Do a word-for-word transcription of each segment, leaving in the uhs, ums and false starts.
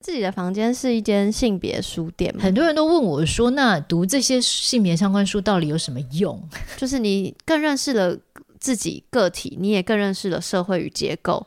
自己的房间是一间性别书店吗？ 很多人都问我说，那读这些性别相关书到底有什么用？ 就是你更认识了自己个体，你也更认识了社会与结构。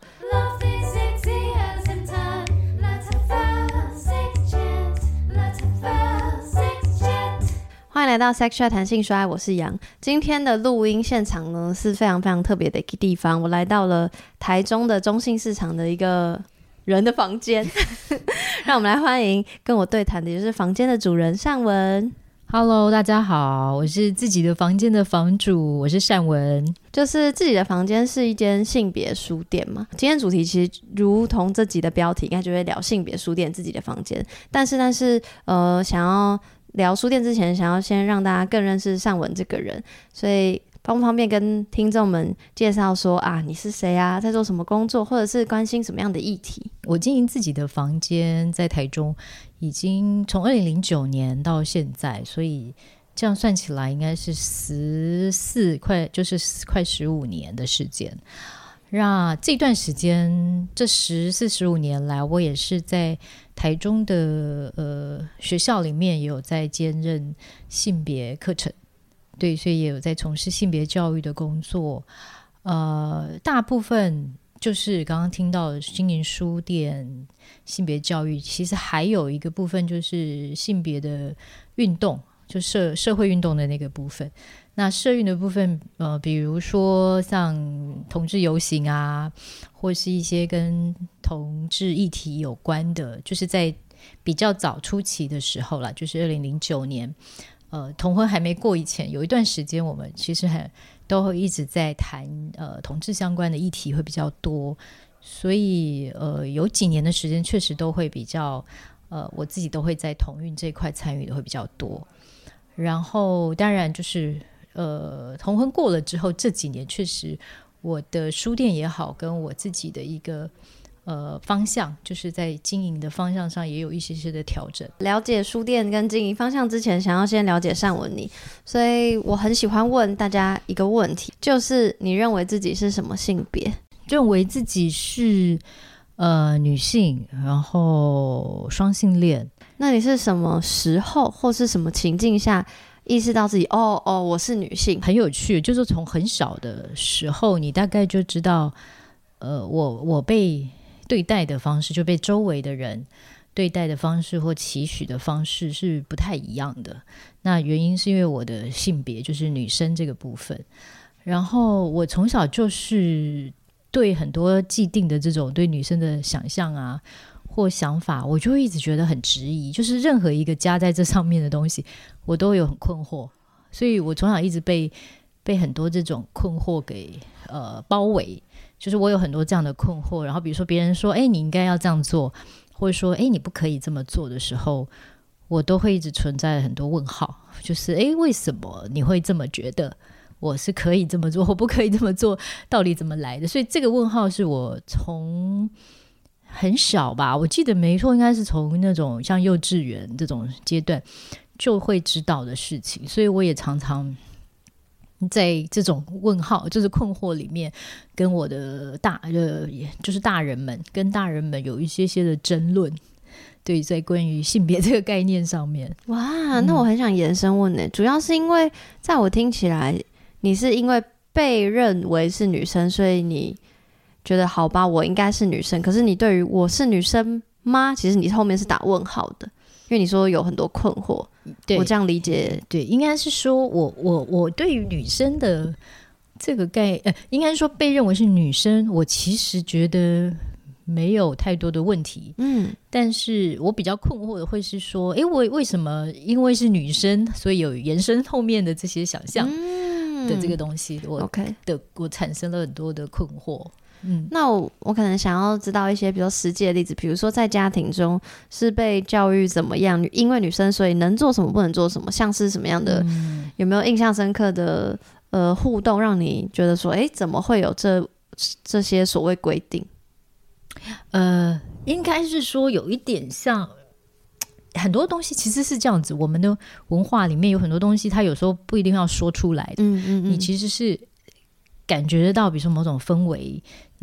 欢迎来到 Sex Chat 谈性说爱，我是杨。今天的录音现场呢是非常非常特别的一个地方，我来到了台中的中信市场的一个人的房间让我们来欢迎跟我对谈的就是房间的主人善文。 Hello， 大家好，我是自己的房间的房主，我是善文。 就是自己的房间是一间性别书店嘛，今天主题其实如同这集的标题应该就会聊性别书店自己的房间，但是但是呃，想要聊书店之前想要先让大家更认识善文这个人，所以方不方便跟听众们介绍说啊，你是谁啊，在做什么工作，或者是关心什么样的议题？ 我经营自己的房间在台中已经从二零零九年到现在，所以这样算起来应该是十四快就是快十五年的时间。那这段时间这十四十五年来，我也是在台中的呃学校里面也有在兼任性别课程，对，所以也有在从事性别教育的工作。呃，大部分就是刚刚听到的经营书店、性别教育，其实还有一个部分就是性别的运动，就社社会运动的那个部分。那社运的部分，呃，比如说像同志游行啊，或是一些跟同志议题有关的，就是在比较早初期的时候啦，就是二零零九年，呃，同婚还没过以前，有一段时间我们其实很都会一直在谈呃同志相关的议题会比较多，所以呃有几年的时间确实都会比较呃我自己都会在同运这一块参与的会比较多。然后当然就是呃同婚过了之后，这几年确实我的书店也好，跟我自己的一个呃方向，就是在经营的方向上也有一些些的调整。 了解书店跟经营方向之前，想要先了解善文你，所以我很喜欢问大家一个问题，就是你认为自己是什么性别？ 认为自己是呃女性，然后双性恋。 那你是什么时候或是什么情境下意识到自己哦哦我是女性？ 很有趣，就是从很小的时候你大概就知道呃我我被对待的方式，就被周围的人对待的方式或期许的方式是不太一样的。那原因是因为我的性别就是女生这个部分，然后我从小就是对很多既定的这种对女生的想象啊或想法，我就会一直觉得很质疑，就是任何一个加在这上面的东西我都有很困惑，所以我从小一直被被很多这种困惑给呃包围，就是我有很多这样的困惑。然后比如说别人说哎你应该要这样做，或者说哎你不可以这么做的时候，我都会一直存在很多问号，就是哎为什么你会这么觉得我是可以这么做或不可以这么做，到底怎么来的？所以这个问号是我从很小吧，我记得没错应该是从那种像幼稚园这种阶段就会知道的事情，所以我也常常在这种问号就是困惑里面跟我的大呃就是大人们跟大人们有一些些的争论，对，在关于性别这个概念上面。 哇，那我很想延伸问呢、嗯、主要是因为在我听起来你是因为被认为是女生，所以你觉得好吧我应该是女生，可是你对于我是女生吗，其实你后面是打问号的，因为你说有很多困惑。对，我这样理解。 对，应该是说我我我对于女生的这个概呃，应该说被认为是女生，我其实觉得没有太多的问题。嗯，但是我比较困惑的会是说诶我为什么因为是女生所以有延伸后面的这些想象的这个东西、嗯、我 OK 的我产生了很多的困惑。嗯， 那 我, 我可能想要知道一些比如说实际的例子，比如说在家庭中是被教育怎么样，因为女生所以能做什么不能做什么，像是什么样的、嗯、有没有印象深刻的呃互动让你觉得说诶怎么会有这这些所谓规定？ 呃，应该是说有一点像很多东西其实是这样子，我们的文化里面有很多东西它有时候不一定要说出来的，嗯嗯嗯，你其实是感觉得到比如说某种氛围，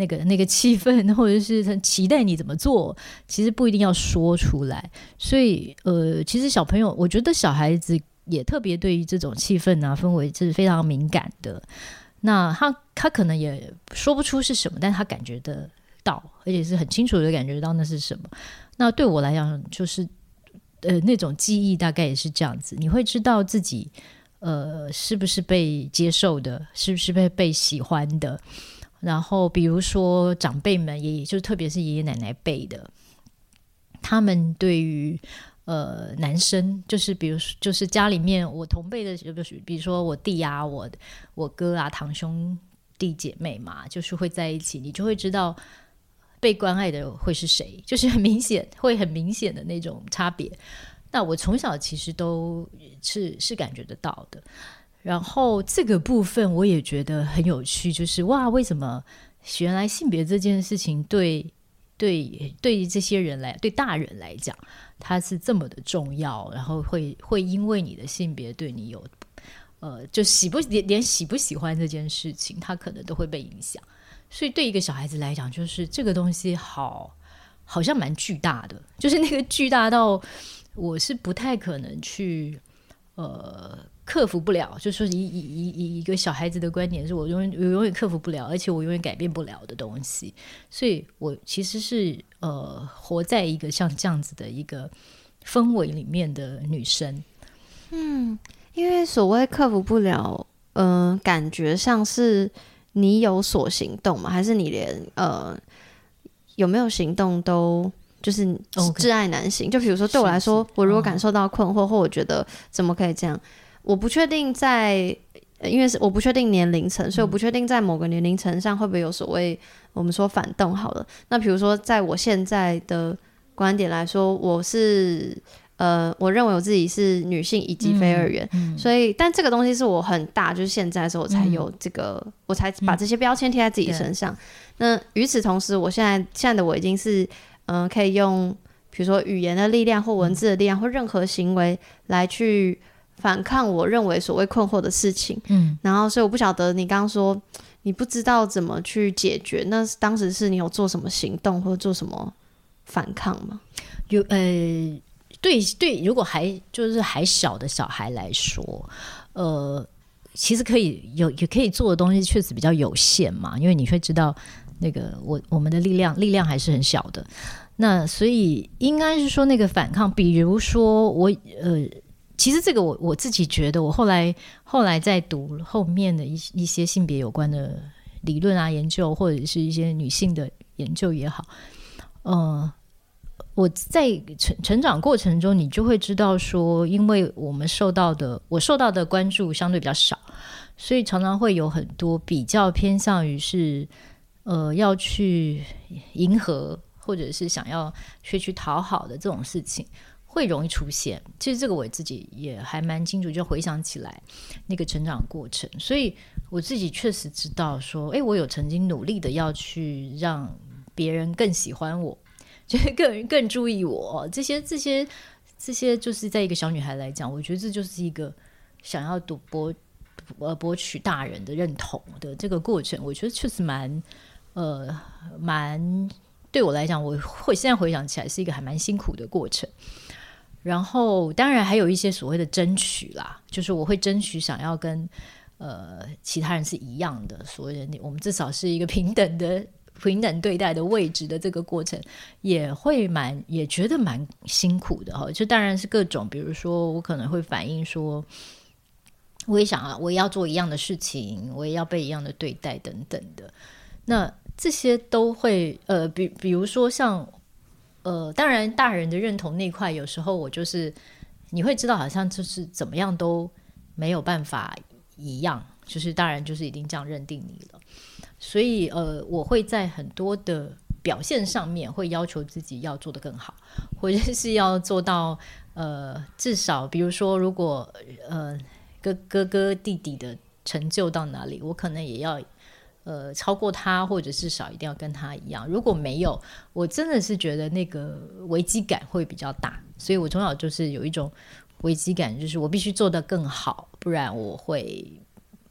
那个那个气氛，或者是很期待你怎么做，其实不一定要说出来。所以呃，其实小朋友，我觉得小孩子也特别对于这种气氛啊氛围是非常敏感的。那他他可能也说不出是什么，但他感觉得到，而且是很清楚的感觉到那是什么。那对我来讲，就是呃那种记忆大概也是这样子，你会知道自己呃是不是被接受的，是不是被被喜欢的。然后比如说长辈们，也就特别是爷爷奶奶辈的，他们对于呃男生，就是比如就是家里面我同辈的，比如说我弟啊，我我哥啊，堂兄弟姐妹嘛，就是会在一起，你就会知道被关爱的会是谁，就是很明显，会很明显的那种差别。那我从小其实都是是感觉得到的。然后这个部分我也觉得很有趣，就是哇，为什么原来性别这件事情对对对这些人来，对大人来讲，它是这么的重要，然后会会因为你的性别对你有呃，就喜不连连喜不喜欢这件事情，它可能都会被影响。所以对一个小孩子来讲，就是这个东西好好像蛮巨大的，就是那个巨大到我是不太可能去呃克服不了，就是以以以以一个小孩子的观点，是我永远我永远克服不了，而且我永远改变不了的东西。所以我其实是呃活在一个像这样子的一个氛围里面的女生。 嗯，因为所谓克服不了，呃，感觉上是你有所行动吗？还是你连呃有没有行动都就是挚爱难行？ Okay. 就比如说对我来说，我如果感受到困惑，或我觉得怎么可以这样，我不确定在，因为是我不确定年龄层，所以我不确定在某个年龄层上会不会有所谓我们说反动好了。那比如说在我现在的观点来说，我是呃，我认为我自己是女性以及非二元、嗯嗯、所以但这个东西是我很大，就是现在的时候我才有这个、嗯、我才把这些标签贴在自己身上、嗯、那与此同时，我现在现在的我已经是嗯、呃，可以用比如说语言的力量或文字的力量、嗯、或任何行为来去反抗我认为所谓困惑的事情。嗯，然后所以我不晓得你刚刚说你不知道怎么去解决，那当时是你有做什么行动或做什么反抗吗？ 有呃，对对，如果还就是还小的小孩来说，呃，其实可以有也可以做的东西确实比较有限嘛，因为你会知道那个我我们的力量力量还是很小的。那所以应该是说那个反抗，比如说我呃。其实这个我我自己觉得，我后来后来在读后面的一一些性别有关的理论啊研究，或者是一些女性的研究也好，呃，我在成成长过程中，你就会知道说，因为我们受到的我受到的关注相对比较少，所以常常会有很多比较偏向于是呃要去迎合，或者是想要去去讨好的这种事情。会容易出现，其实这个我自己也还蛮清楚，就回想起来那个成长过程，所以我自己确实知道说，哎，我有曾经努力的要去让别人更喜欢我，就是更更注意我，这些这些这些，就是在一个小女孩来讲，我觉得这就是一个想要赌博呃博取大人的认同的这个过程，我觉得确实蛮呃蛮对我来讲，我会现在回想起来是一个还蛮辛苦的过程。然后当然还有一些所谓的争取啦，就是我会争取想要跟呃其他人是一样的，所谓的我们至少是一个平等的平等对待的位置的这个过程，也会蛮也觉得蛮辛苦的哈。就当然是各种，比如说我可能会反映说，我也想要我也要做一样的事情，我也要被一样的对待等等的。那这些都会呃比比如说像。呃，当然大人的认同那块有时候我就是你会知道好像就是怎么样都没有办法一样，就是大人就是已经这样认定你了，所以呃，我会在很多的表现上面会要求自己要做得更好，或者是要做到呃，至少比如说如果呃哥哥哥弟弟的成就到哪里，我可能也要呃，超过他，或者至少一定要跟他一样。如果没有，我真的是觉得那个危机感会比较大，所以我从小就是有一种危机感，就是我必须做得更好，不然我会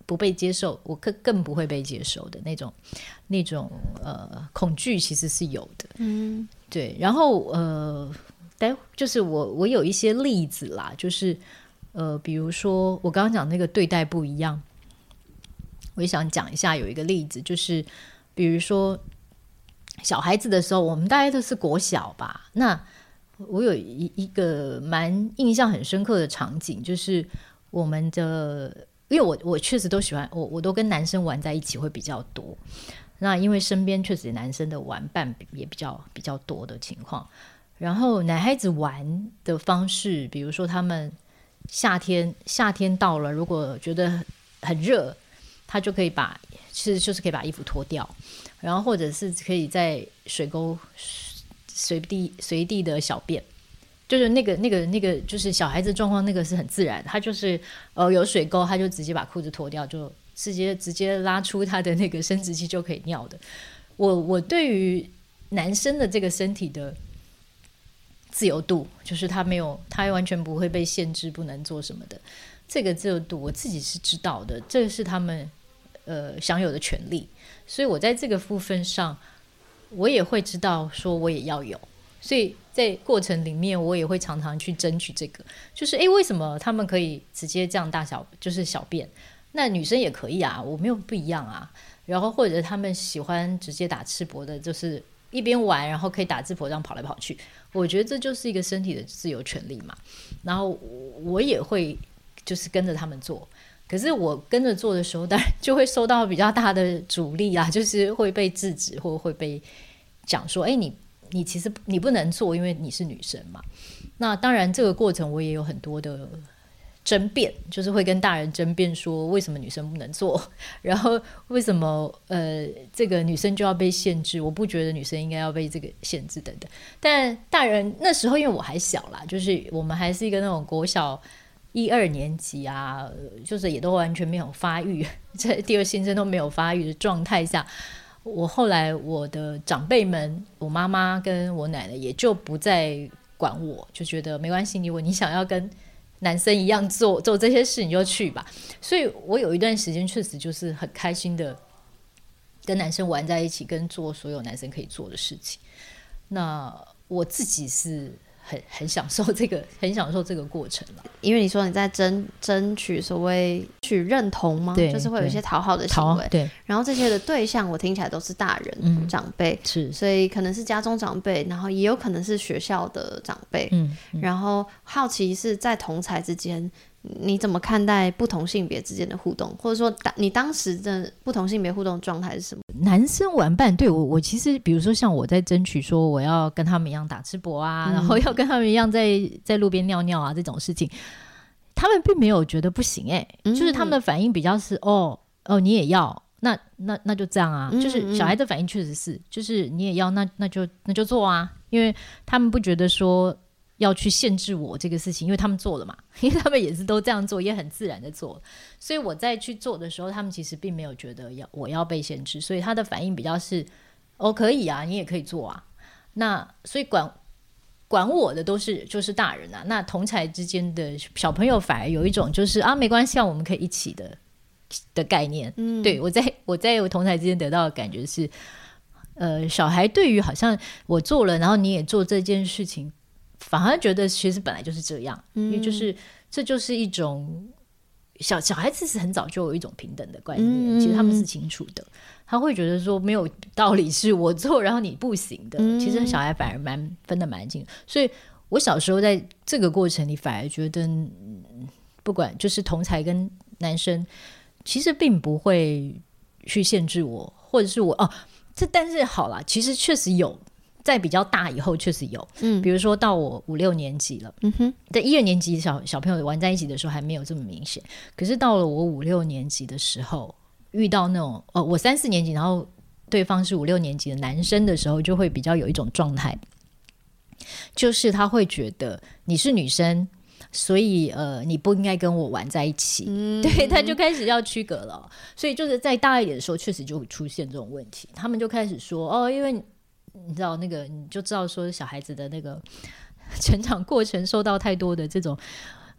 不被接受，我更更不会被接受的那种那种呃恐惧其实是有的。 嗯， 对。然后呃，待就是我我有一些例子啦，就是呃，比如说我刚刚讲那个对待不一样，我也想讲一下，有一个例子就是比如说小孩子的时候，我们大概都是国小吧，那我有一一个蛮印象很深刻的场景，就是我们的，因为我我确实都喜欢我我都跟男生玩在一起会比较多，那因为身边确实男生的玩伴也比较比较多的情况，然后男孩子玩的方式，比如说他们夏天夏天到了，如果觉得很热，他就可以把其实就是可以把衣服脱掉，然后或者是可以在水沟随地随地的小便，就是那个那个那个就是小孩子状况，那个是很自然，他就是呃有水沟，他就直接把裤子脱掉，就直接直接拉出他的那个生殖器就可以尿的。我我对于男生的这个身体的自由度，就是他没有他完全不会被限制不能做什么的，这个自由度我自己是知道的，这个是他们呃享有的权利，所以我在这个部分上我也会知道说我也要有，所以在过程里面我也会常常去争取这个，就是诶为什么他们可以直接这样大小就是小便，那女生也可以啊，我没有不一样啊，然后或者他们喜欢直接打赤膊的，就是一边玩然后可以打赤膊这样跑来跑去，我觉得这就是一个身体的自由权利嘛，然后我也会就是跟着他们做，可是我跟着做的时候当然就会受到比较大的阻力啦，就是会被制止或会被讲说哎，你你其实你不能做，因为你是女生嘛。那当然这个过程我也有很多的争辩，就是会跟大人争辩说为什么女生不能做，然后为什么呃这个女生就要被限制，我不觉得女生应该要被这个限制等等。但大人那时候因为我还小啦，就是我们还是一个那种国小一二年级啊，就是也都完全没有发育，在第二性征都没有发育的状态下，我后来我的长辈们，我妈妈跟我奶奶也就不再管我，就觉得没关系，如果你想要跟男生一样做做这些事你就去吧。所以我有一段时间确实就是很开心的跟男生玩在一起，跟做所有男生可以做的事情。那我自己是很很享受这个很享受这个过程了， 因为你说你在争争取所谓取认同吗？ 对， 就是会有一些讨好的行为， 对， 然后这些的对象我听起来都是大人、 嗯、 长辈， 是， 所以可能是家中长辈，然后也有可能是学校的长辈， 嗯嗯、 然后好奇是在同侪之间你怎么看待不同性别之间的互动，或者说你当时的不同性别互动状态是什么？ 男生玩伴对我，我其实比如说像我在争取说我要跟他们一样打赤膊啊、嗯、然后要跟他们一样在在路边尿尿啊这种事情，他们并没有觉得不行哎、欸嗯，就是他们的反应比较是哦哦你也要，那那那就这样啊、嗯、就是小孩的反应确实是就是你也要，那那就那就做啊，因为他们不觉得说要去限制我这个事情，因为他们做了嘛，因为他们也是都这样做，也很自然的做，所以我在去做的时候他们其实并没有觉得要我要被限制，所以他的反应比较是哦可以啊，你也可以做啊，那所以管管我的都是就是大人啊，那同侪之间的小朋友反而有一种就是啊没关系啊，我们可以一起的的概念、嗯、对，我在我在我同侪之间得到的感觉是呃，小孩对于好像我做了然后你也做这件事情反而觉得其实本来就是这样、嗯、因为就是这就是一种小小孩子是很早就有一种平等的观念、嗯、其实他们是清楚的，他会觉得说没有道理是我做然后你不行的、嗯、其实小孩反而蛮分得蛮清，所以我小时候在这个过程里反而觉得不管就是同侪跟男生其实并不会去限制我，或者是我哦，这但是好啦，其实确实有在比较大以后确实有、嗯、比如说到我五六年级了，嗯哼，在一二年级 小, 小朋友玩在一起的时候还没有这么明显，可是到了我五六年级的时候遇到那种、哦、我三四年级然后对方是五六年级的男生的时候，就会比较有一种状态，就是他会觉得你是女生所以呃，你不应该跟我玩在一起、嗯、对，他就开始要区隔了，所以就是在大一点的时候确实就会出现这种问题，他们就开始说哦，因为你知道那个你就知道说小孩子的那个成长过程受到太多的这种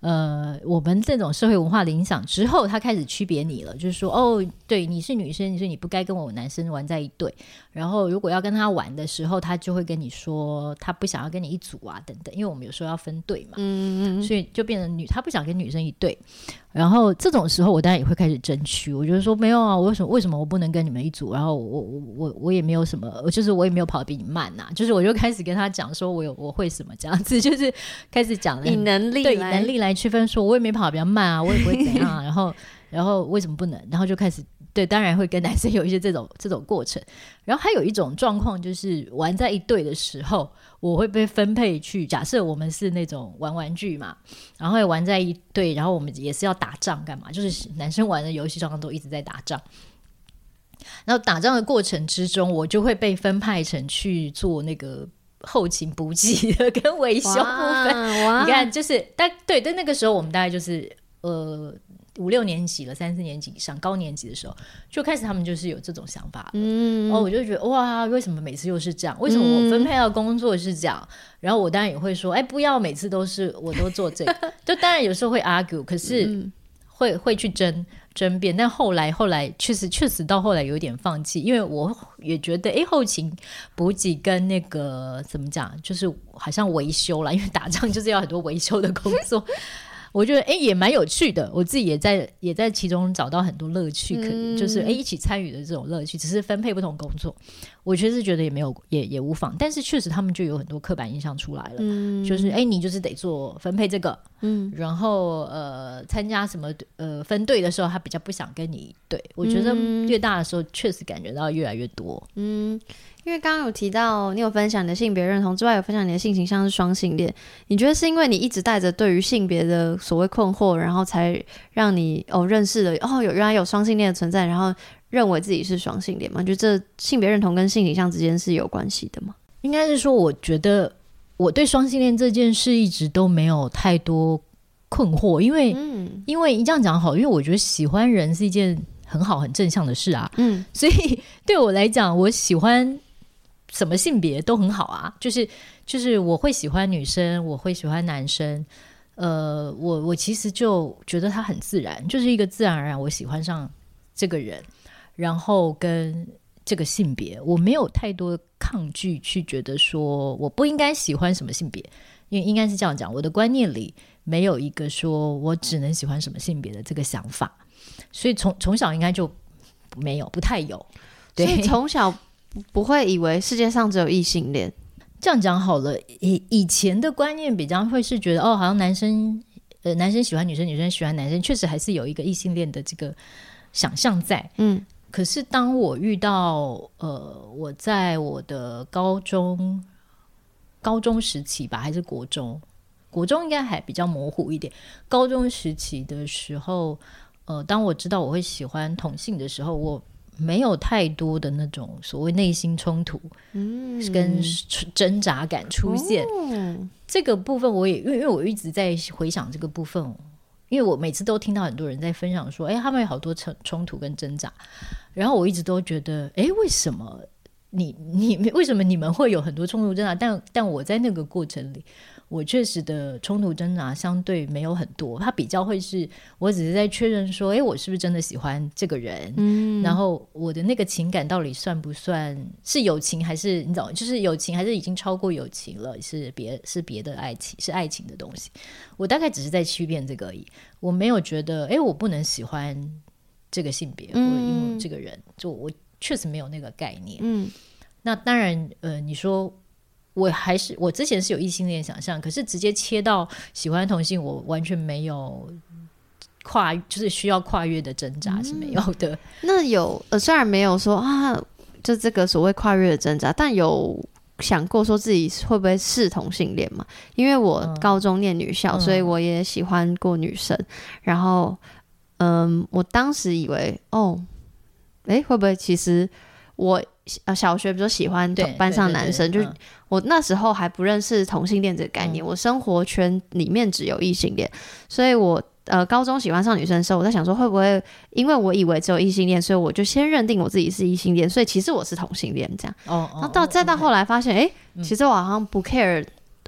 呃，我们这种社会文化的影响之后，他开始区别你了，就是说，哦，对，你是女生，所以你不该跟我男生玩在一队。然后，如果要跟他玩的时候，他就会跟你说，他不想要跟你一组啊，等等。因为我们有时候要分队嘛，嗯嗯，所以就变成女，他不想跟女生一队。然后这种时候，我当然也会开始争取，我就说没有啊，我为什么为什么我不能跟你们一组？然后我我我我也没有什么，就是我也没有跑得比你慢呐、啊，就是我就开始跟他讲说，我有我会什么这样子，就是开始讲以能力对以能力来区分，说我也没跑得比较慢啊，我也不会怎样、啊，然后然后为什么不能？然后就开始。对，当然会跟男生有一些这种这种过程，然后还有一种状况就是玩在一队的时候，我会被分配去，假设我们是那种玩玩具嘛，然后会玩在一队，然后我们也是要打仗干嘛？就是男生玩的游戏上都一直在打仗，然后打仗的过程之中，我就会被分派成去做那个后勤补给的跟维修部分。你看，就是但对，但那个时候我们大概就是呃。五六年级了，三四年级以上，高年级的时候就开始，他们就是有这种想法了。嗯，然后我就觉得哇，为什么每次又是这样？为什么我分配到工作是这样？嗯、然后我当然也会说，哎，不要每次都是我都做这个。就当然有时候会 argue， 可是会、嗯、会去争争辩。但后来后来确实确实到后来有点放弃，因为我也觉得，哎，后勤补给跟那个怎么讲，就是好像维修啦，因为打仗就是要很多维修的工作。我觉得哎也蛮有趣的，我自己也在也在其中找到很多乐趣，可能就是哎一起参与的这种乐趣，只是分配不同工作。我确实觉得也没有也也无妨，但是确实他们就有很多刻板印象出来了，嗯、就是哎你就是得做分配这个，嗯，然后呃参加什么呃分队的时候，他比较不想跟你对。我觉得越大的时候，确实感觉到越来越多，嗯。 因为刚刚有提到你有分享你的性别认同之外，有分享你的性倾向是双性恋，你觉得是因为你一直带着对于性别的所谓困惑，然后才让你哦认识了哦有原来有双性恋的存在，然后认为自己是双性恋吗？觉得这性别认同跟性倾向之间是有关系的吗？ 应该是说，我觉得我对双性恋这件事一直都没有太多困惑，因为、嗯、因为这样讲好，因为我觉得喜欢人是一件很好很正向的事啊，嗯，所以对我来讲，我喜欢。什么性别都很好啊，就是就是我会喜欢女生，我会喜欢男生，呃，我我其实就觉得他很自然，就是一个自然而然我喜欢上这个人，然后跟这个性别，我没有太多抗拒去觉得说我不应该喜欢什么性别，因为应该是这样讲，我的观念里没有一个说我只能喜欢什么性别的这个想法，所以从从小应该就没有，不太有，对， 所以从小。不会以为世界上只有异性恋， 这样讲好了。以以前的观念比较会是觉得哦，好像男生呃男生喜欢女生，女生喜欢男生，确实还是有一个异性恋的这个想象在。嗯，可是当我遇到呃我在我的高中高中时期吧，还是国中，国中应该还比较模糊一点。高中时期的时候，呃，当我知道我会喜欢同性的时候，我。没有太多的那种所谓内心冲突、嗯、跟挣扎感出现、哦、这个部分我也因为我一直在回想这个部分，因为我每次都听到很多人在分享说哎，他们有好多冲突跟挣扎，然后我一直都觉得哎，为什么你你为什么你们会有很多冲突挣扎，但但我在那个过程里我确实的冲突挣扎相对没有很多，它比较会是我只是在确认说哎，我是不是真的喜欢这个人、嗯、然后我的那个情感到底算不算是友情还是你知道就是友情还是已经超过友情了，是别是别的爱情，是爱情的东西，我大概只是在区辨这个而已，我没有觉得哎，我不能喜欢这个性别、嗯、我因为这个人就我确实没有那个概念。嗯，那当然呃，你说我还是我之前是有异性恋想象，可是直接切到喜欢同性，我完全没有跨，就是需要跨越的挣扎是没有的。嗯、 那有呃，虽然没有说啊，就这个所谓跨越的挣扎，但有想过说自己会不会是同性恋嘛？因为我高中念女校，嗯、所以我也喜欢过女生。然后，嗯，我当时以为哦，哎，会不会其实我。呃，小学比如说喜欢班上男生，就是我那时候还不认识同性恋这个概念、嗯、我生活圈里面只有异性恋，所以我呃高中喜欢上女生的时候，我在想说会不会因为我以为只有异性恋，所以我就先认定我自己是异性恋，所以其实我是同性恋这样。哦，然后到再到后来发现哎、欸，其实我好像不 care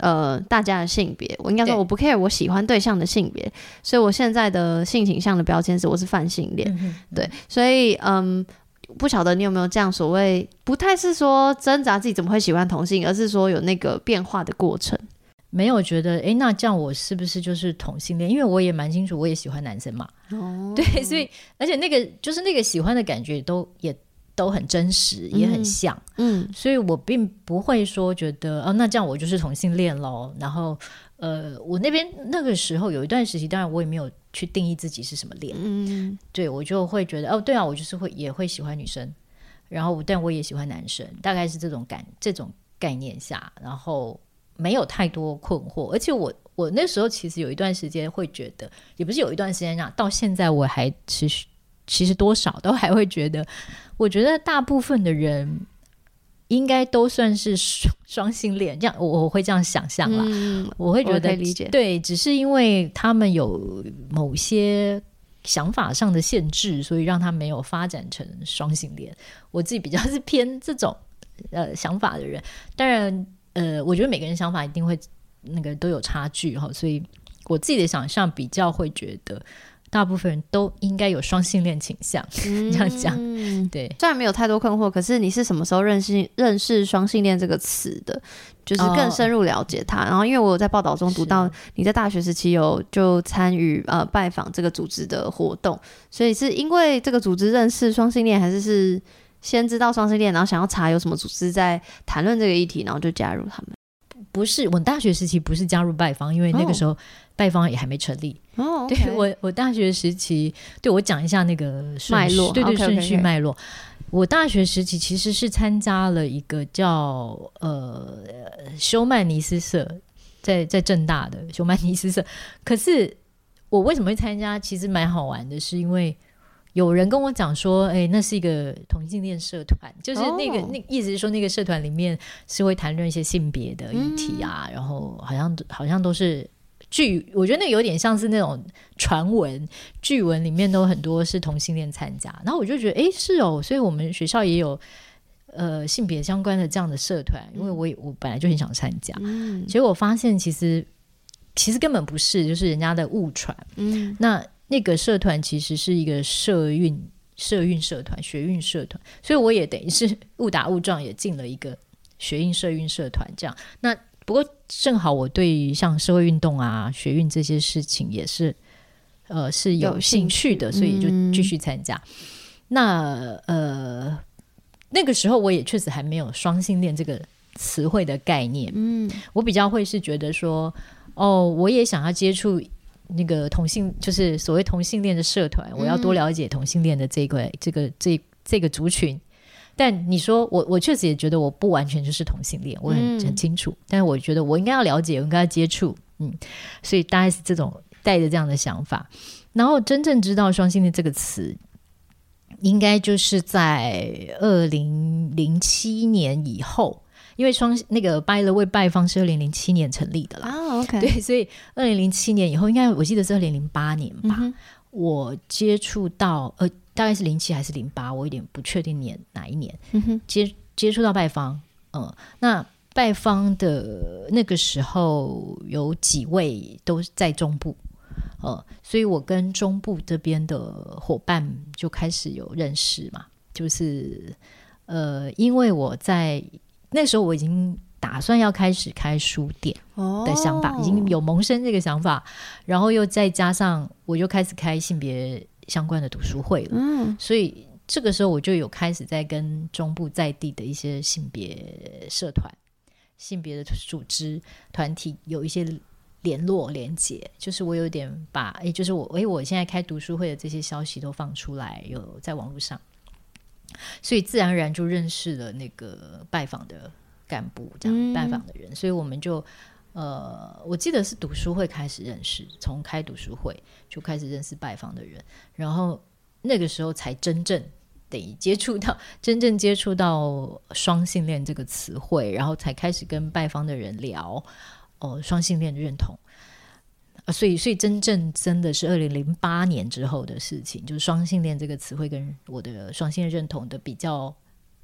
呃大家的性别，我应该说我不 care 我喜欢对象的性别，所以我现在的性倾向的标签是我是泛性恋、嗯嗯、对，所以嗯不晓得你有没有这样所谓不太是说挣扎自己怎么会喜欢同性，而是说有那个变化的过程。 没有觉得诶那这样我是不是就是同性恋，因为我也蛮清楚我也喜欢男生嘛、哦、对，所以而且那个就是那个喜欢的感觉都也都很真实也很像，嗯，所以我并不会说觉得哦那这样我就是同性恋咯。然后呃我那边那个时候有一段时期当然我也没有去定义自己是什么恋，嗯，对，我就会觉得哦对啊我就是会也会喜欢女生，然后但我也喜欢男生，大概是这种感这种概念下，然后没有太多困惑。而且我我那时候其实有一段时间会觉得，也不是有一段时间啊，到现在我还持续其实多少都还会觉得，我觉得大部分的人应该都算是双性恋，这样我会这样想象啦、嗯、我会觉得我可以理解， 对，只是因为他们有某些想法上的限制，所以让他没有发展成双性恋。我自己比较是偏这种呃想法的人，当然呃，我觉得每个人想法一定会那个都有差距，所以我自己的想象比较会觉得大部分人都应该有双性恋倾向、嗯、这样讲。对， 虽然没有太多困惑，可是你是什么时候认识认识双性恋这个词的，就是更深入了解它、哦、然后因为我有在报道中读到你在大学时期有就参与呃拜访这个组织的活动，所以是因为这个组织认识双性恋，还是是先知道双性恋然后想要查有什么组织在谈论这个议题然后就加入他们？ 不是，我大学时期不是加入拜方，因为那个时候拜方也还没成立。哦、okay、对，我我大学时期，对，我讲一下那个脉络， 对对， okay, okay, okay. 顺序脉络。我大学时期其实是参加了一个叫呃休曼尼斯社，在在政大的休曼尼斯社。可是我为什么会参加，其实蛮好玩的，是因为有人跟我讲说哎，那是一个同性恋社团，就是那个、oh. 那意思是说那个社团里面是会谈论一些性别的议题啊、嗯、然后好像好像都是剧，我觉得那有点像是那种传闻剧文里面都很多是同性恋参加，然后我就觉得哎是哦，所以我们学校也有呃性别相关的这样的社团，因为我也我本来就很想参加、嗯、结果我发现其实其实根本不是，就是人家的误传。嗯，那那个社团其实是一个社运社运社团学运社团，所以我也等于是误打误撞也进了一个学运社运社团这样。那不过正好我对像社会运动啊学运这些事情也是呃是有兴趣的，所以就继续参加、嗯、那呃那个时候我也确实还没有双性恋这个词汇的概念。嗯，我比较会是觉得说哦我也想要接触那个同性，就是所谓同性恋的社团，我要多了解同性恋的这个、嗯、这个这这个族群。但你说我我确实也觉得我不完全就是同性恋，我很、嗯、很清楚，但是我觉得我应该要了解，我应该要接触，嗯，所以大概是这种带着这样的想法。然后真正知道双性恋这个词应该就是在二零零七年以后，因为双那个 By the way 拜方是二零零七年成立的啦、 oh, okay. 对，所以二零零七年以后，应该我记得是二零零八年吧、嗯、我接触到呃大概是零七还是零八，我有点不确定年哪一年、嗯、接接触到拜方。嗯，那拜方的那个时候有几位都在中部，呃，所以我跟中部这边的伙伴就开始有认识嘛，就是呃因为我在那时候我已经打算要开始开书店的想法、oh. 已经有萌生这个想法，然后又再加上我就开始开性别相关的读书会了、嗯、所以这个时候我就有开始在跟中部在地的一些性别社团性别的组织团体有一些联络连结，就是我有点把诶就是我诶我现在开读书会的这些消息都放出来，有在网络上，所以自然而然就认识了那个拜访的干部，这样拜访的人、嗯、所以我们就呃，我记得是读书会开始认识，从开读书会就开始认识拜访的人，然后那个时候才真正得接触到真正接触到双性恋这个词汇，然后才开始跟拜访的人聊哦双性恋的认同、啊、所以所以真正真的是二零零八年之后的事情，就是双性恋这个词汇跟我的双性恋认同的比较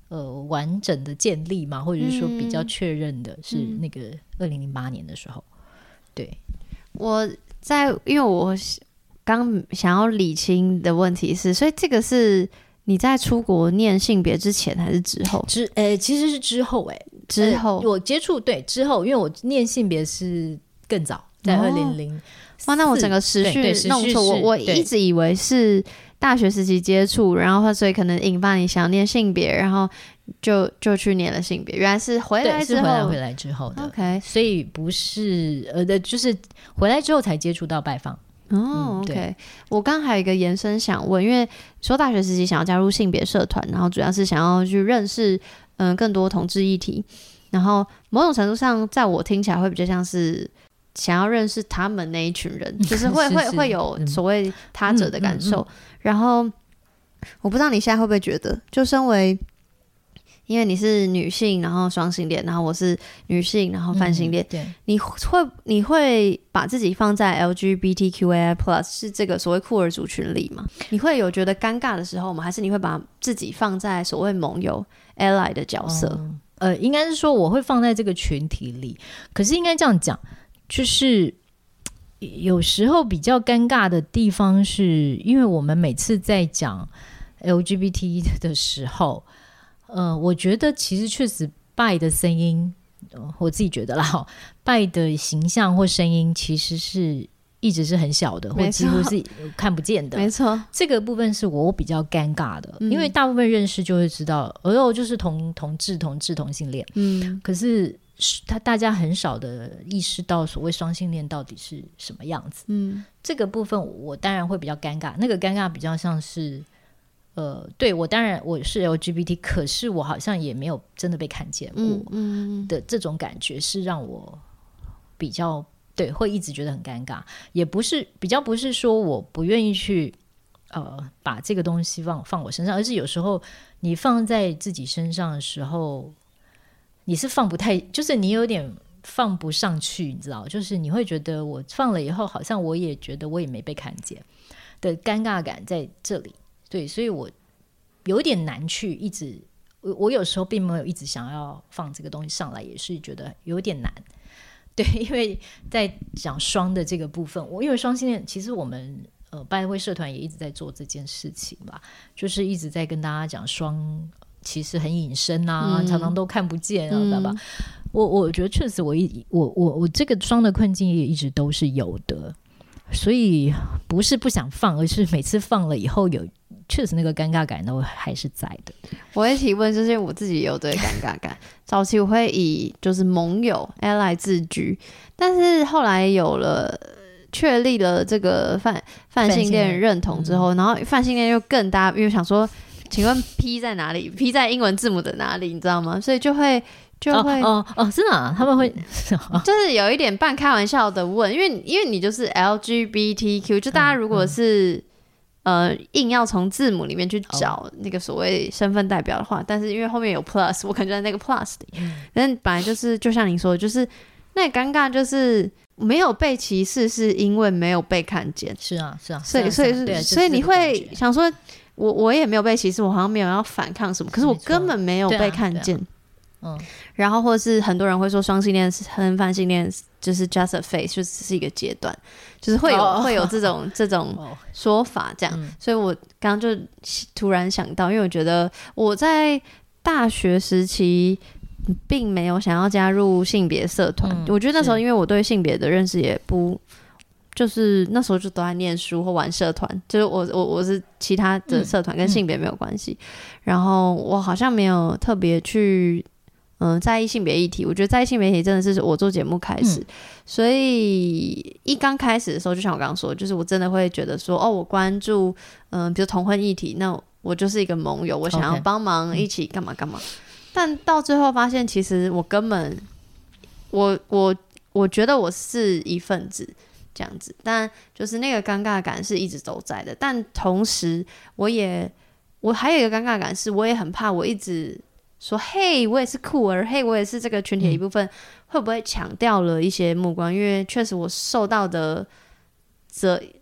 呃完整的建立嘛，或者是说比较确认的是那个二零零八年的时候。对， 我在因为我刚想要理清的问题是，所以这个是你在出国念性别之前还是之后？ 之呃其实是之后哎、欸， 之后、 呃、我接触对之后，因为我念性别是更早，在二零零。 哇，那我整个时序弄错，我我一直以为是大学时期接触，然后所以可能引发你想念性别，然后就就去念了性别，原来是回来之后， 对，是回来回来之后的。 OK， 所以不是呃的，就是回来之后才接触到拜访。 哦、嗯、，OK， 我刚还有一个延伸想问，因为说大学时期想要加入性别社团，然后主要是想要去认识嗯、呃、更多同志议题，然后某种程度上，在我听起来会比较像是想要认识他们那一群人，就是会是是会会有所谓他者的感受、嗯嗯嗯嗯。然后我不知道你现在会不会觉得，就身为因为你是女性，然后双性恋，然后我是女性，然后泛性恋、嗯，对，你会你会把自己放在 L G B T Q I A plus 是这个所谓酷儿族群里吗？你会有觉得尴尬的时候吗？还是你会把自己放在所谓盟友 ally 的角色？ 嗯、呃，应该是说我会放在这个群体里，可是应该这样讲，就是有时候比较尴尬的地方是，因为我们每次在讲 L G B T 的时候。呃，我觉得其实确实拜的声音、呃、我自己觉得啦，拜的形象或声音其实是一直是很小的，或几乎是看不见的。 没错， 这个部分是我比较尴尬的、嗯、因为大部分认识就会知道，哦哟，就是同同志同志同性恋，嗯，可是他大家很少的意识到所谓双性恋到底是什么样子。嗯，这个部分我当然会比较尴尬，那个尴尬比较像是呃，对，我当然我是 L G B T， 可是我好像也没有真的被看见过的这种感觉，是让我比较对会一直觉得很尴尬，也不是比较不是说我不愿意去呃把这个东西放放我身上，而是有时候你放在自己身上的时候，你是放不太，就是你有点放不上去，你知道，就是你会觉得我放了以后，好像我也觉得我也没被看见的尴尬感在这里。对，所以我有点难去一直 我, 我有时候并没有一直想要放这个东西上来，也是觉得有点难。对，因为在讲双的这个部分，我因为双性恋其实我们呃拜会社团也一直在做这件事情吧，就是一直在跟大家讲双其实很隐身啊、嗯、常常都看不见啊，对吧、嗯、我我觉得确实我一我我我这个双的困境也一直都是有的，所以不是不想放，而是每次放了以后有确实那个尴尬感都还是在的。 我会提问就是因为我自己也有这个尴尬感早期我会以就是盟友 ally 自居，但是后来有了确立了这个泛泛性恋认同之后、嗯、然后泛性恋又更大，因为想说请问 P 在哪里 P 在英文字母的哪里你知道吗，所以就会就会哦哦哦，真的、啊、他们会就是有一点半开玩笑的问，因为因为你就是 L G B T Q， 就大家如果是、嗯嗯呃，硬要从字母里面去找那个所谓身份代表的话、oh. 但是因为后面有 plus 我可能就在那个 plus 里、嗯、但本来就是就像你说的，就是那个尴尬就是没有被歧视是因为没有被看见， 是啊是啊， 所以所以是所以你会想说我我也没有被歧视，我好像没有要反抗什么，可是我根本没有被看见、啊啊嗯、然后或者是很多人会说双性恋和泛性恋就是 just a phase， 就只是一个阶段，就是会有、oh. 会有这种这种说法这样、oh. 所以我刚刚就突然想到，因为我觉得我在大学时期并没有想要加入性别社团、嗯、我觉得那时候因为我对性别的认识也不就是那时候就都在念书或玩社团，就是我我我是其他的社团跟性别没有关系、嗯嗯、然后我好像没有特别去嗯，在意性别议题，我觉得在意性别议题真的是我做节目开始、嗯、所以一刚开始的时候就像我刚刚说，就是我真的会觉得说哦，我关注嗯，比如同婚议题，那我就是一个盟友，我想要帮忙一起干嘛干嘛、okay. 但到最后发现其实我根本我我我觉得我是一份子这样子，但就是那个尴尬感是一直都在的，但同时我也我还有一个尴尬感是我也很怕我一直说嘿我也是酷儿，嘿我也是这个群体的一部分、嗯、会不会抢掉了一些目光，因为确实我受到的责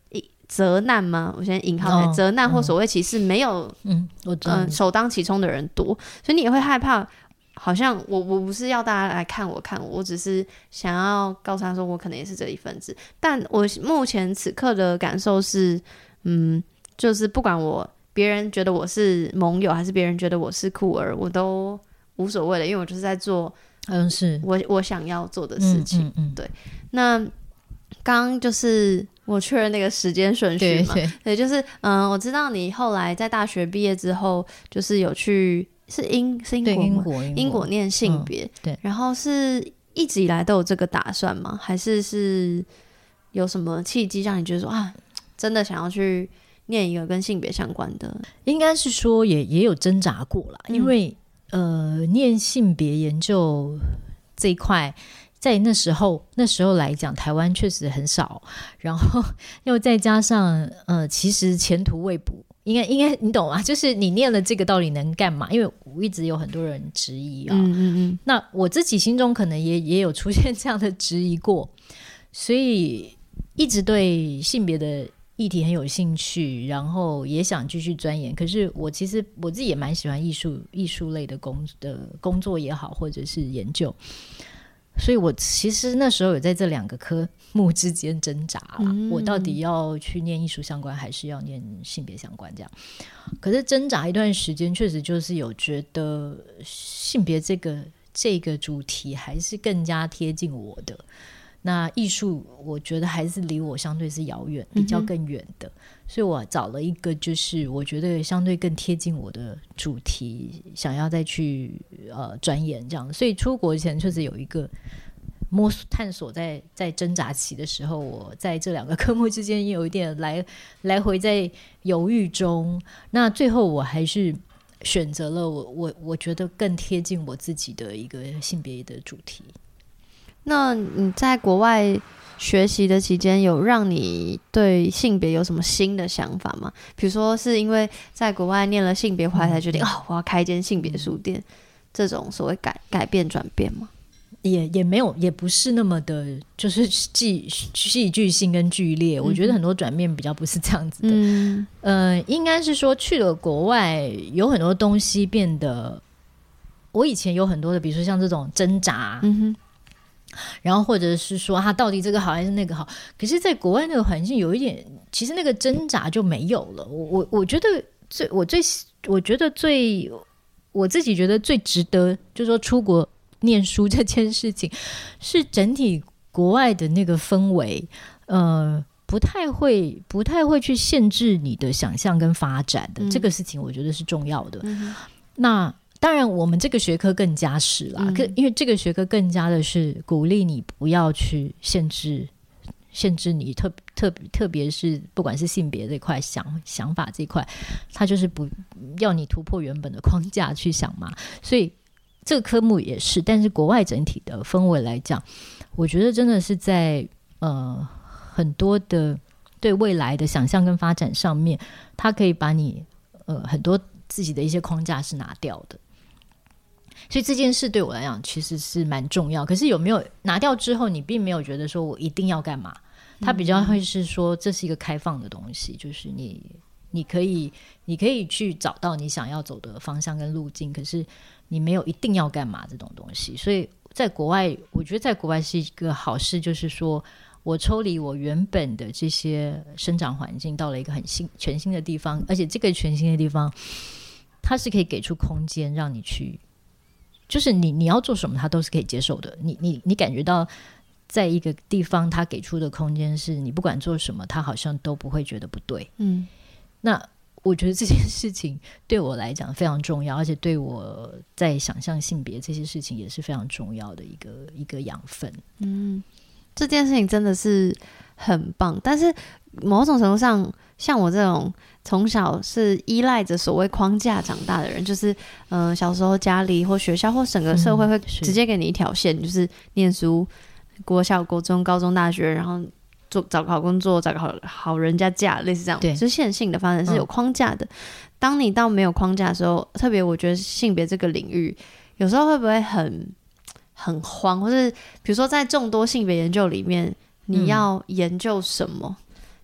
责难吗？我先引号、哦、责难或所谓歧视没有嗯我呃首当其冲的人多，所以你也会害怕。好像我我不是要大家来看我看我，我只是想要告诉他说我可能也是这一份子。但我目前此刻的感受是，嗯，就是不管我别人觉得我是盟友，还是别人觉得我是酷儿，我都无所谓了，因为我就是在做，嗯，是我我想要做的事情。嗯嗯嗯对，那刚刚就是我确认那个时间顺序嘛，对, 对，就是嗯，我知道你后来在大学毕业之后，就是有去。是英是英国吗？英国英国英国念性别、嗯，对。然后是一直以来都有这个打算吗？还是是有什么契机让你觉得说啊，真的想要去念一个跟性别相关的？ 应该是说也也有挣扎过啦，嗯、因为呃，念性别研究这一块。在那时候那时候来讲，台湾确实很少，然后又再加上呃，其实前途未卜，应该应该你懂吗？就是你念了这个到底能干嘛？因为我一直有很多人质疑啊，嗯嗯嗯那我自己心中可能也也有出现这样的质疑过，所以一直对性别的议题很有兴趣，然后也想继续钻研。可是我其实我自己也蛮喜欢艺术艺术类的工的工作也好，或者是研究。所以我其实那时候有在这两个科目之间挣扎啦、嗯、我到底要去念艺术相关还是要念性别相关这样。可是挣扎一段时间确实就是有觉得性别这个这个主题还是更加贴近我的，那艺术我觉得还是离我相对是遥远比较更远的、嗯、所以我找了一个就是我觉得相对更贴近我的主题，想要再去呃钻研这样。所以出国前确实有一个摸探索在在挣扎期的时候，我在这两个科目之间也有一点来来回在犹豫中，那最后我还是选择了我我我觉得更贴近我自己的一个性别的主题。 那你在国外学习的期间有让你对性别有什么新的想法吗？比如说是因为在国外念了性别回来才决定、嗯哦、我要开一间性别书店、嗯、这种所谓 改, 改变转变吗？ 也也没有，也不是那么的就是戏戏剧性跟剧烈、嗯、我觉得很多转变比较不是这样子的、嗯、呃，应该是说去了国外有很多东西变得，我以前有很多的比如说像这种挣扎、嗯哼，然后或者是说他到底这个好还是那个好，可是在国外那个环境有一点其实那个挣扎就没有了。我我我觉得最我最我觉得最我自己觉得最值得就是说出国念书这件事情是整体国外的那个氛围呃不太会不太会去限制你的想象跟发展的、嗯、这个事情我觉得是重要的、嗯、那当然我们这个学科更加是啦、嗯、因为这个学科更加的是鼓励你不要去限制限制你特特特别是不管是性别这块想想法这块，它就是不要你突破原本的框架去想嘛，所以这个科目也是。但是国外整体的氛围来讲，我觉得真的是在呃很多的对未来的想象跟发展上面，它可以把你呃很多自己的一些框架是拿掉的。所以这件事对我来讲其实是蛮重要，可是有没有拿掉之后你并没有觉得说我一定要干嘛，它比较会是说这是一个开放的东西，就是你你可以你可以去找到你想要走的方向跟路径，可是你没有一定要干嘛这种东西。所以在国外我觉得在国外是一个好事，就是说我抽离我原本的这些生长环境，到了一个很新全新的地方，而且这个全新的地方它是可以给出空间让你去，就是你你要做什么它都是可以接受的。你你你感觉到在一个地方它给出的空间是你不管做什么它好像都不会觉得不对。嗯，那我觉得这件事情对我来讲非常重要，而且对我在想象性别这些事情也是非常重要的一个一个养分。嗯， 这件事情真的是很棒，但是某种程度上像我这种从小是依赖着所谓框架长大的人，就是嗯、呃，小时候家里或学校或整个社会会直接给你一条线、嗯、就是念书国小国中高中大学，然后做找个好工作，找个 好, 好人家嫁，类似这样，就是线性的发展是有框架的、嗯、当你到没有框架的时候，特别我觉得性别这个领域有时候会不会很很慌，或是比如说在众多性别研究里面你要研究什么、嗯、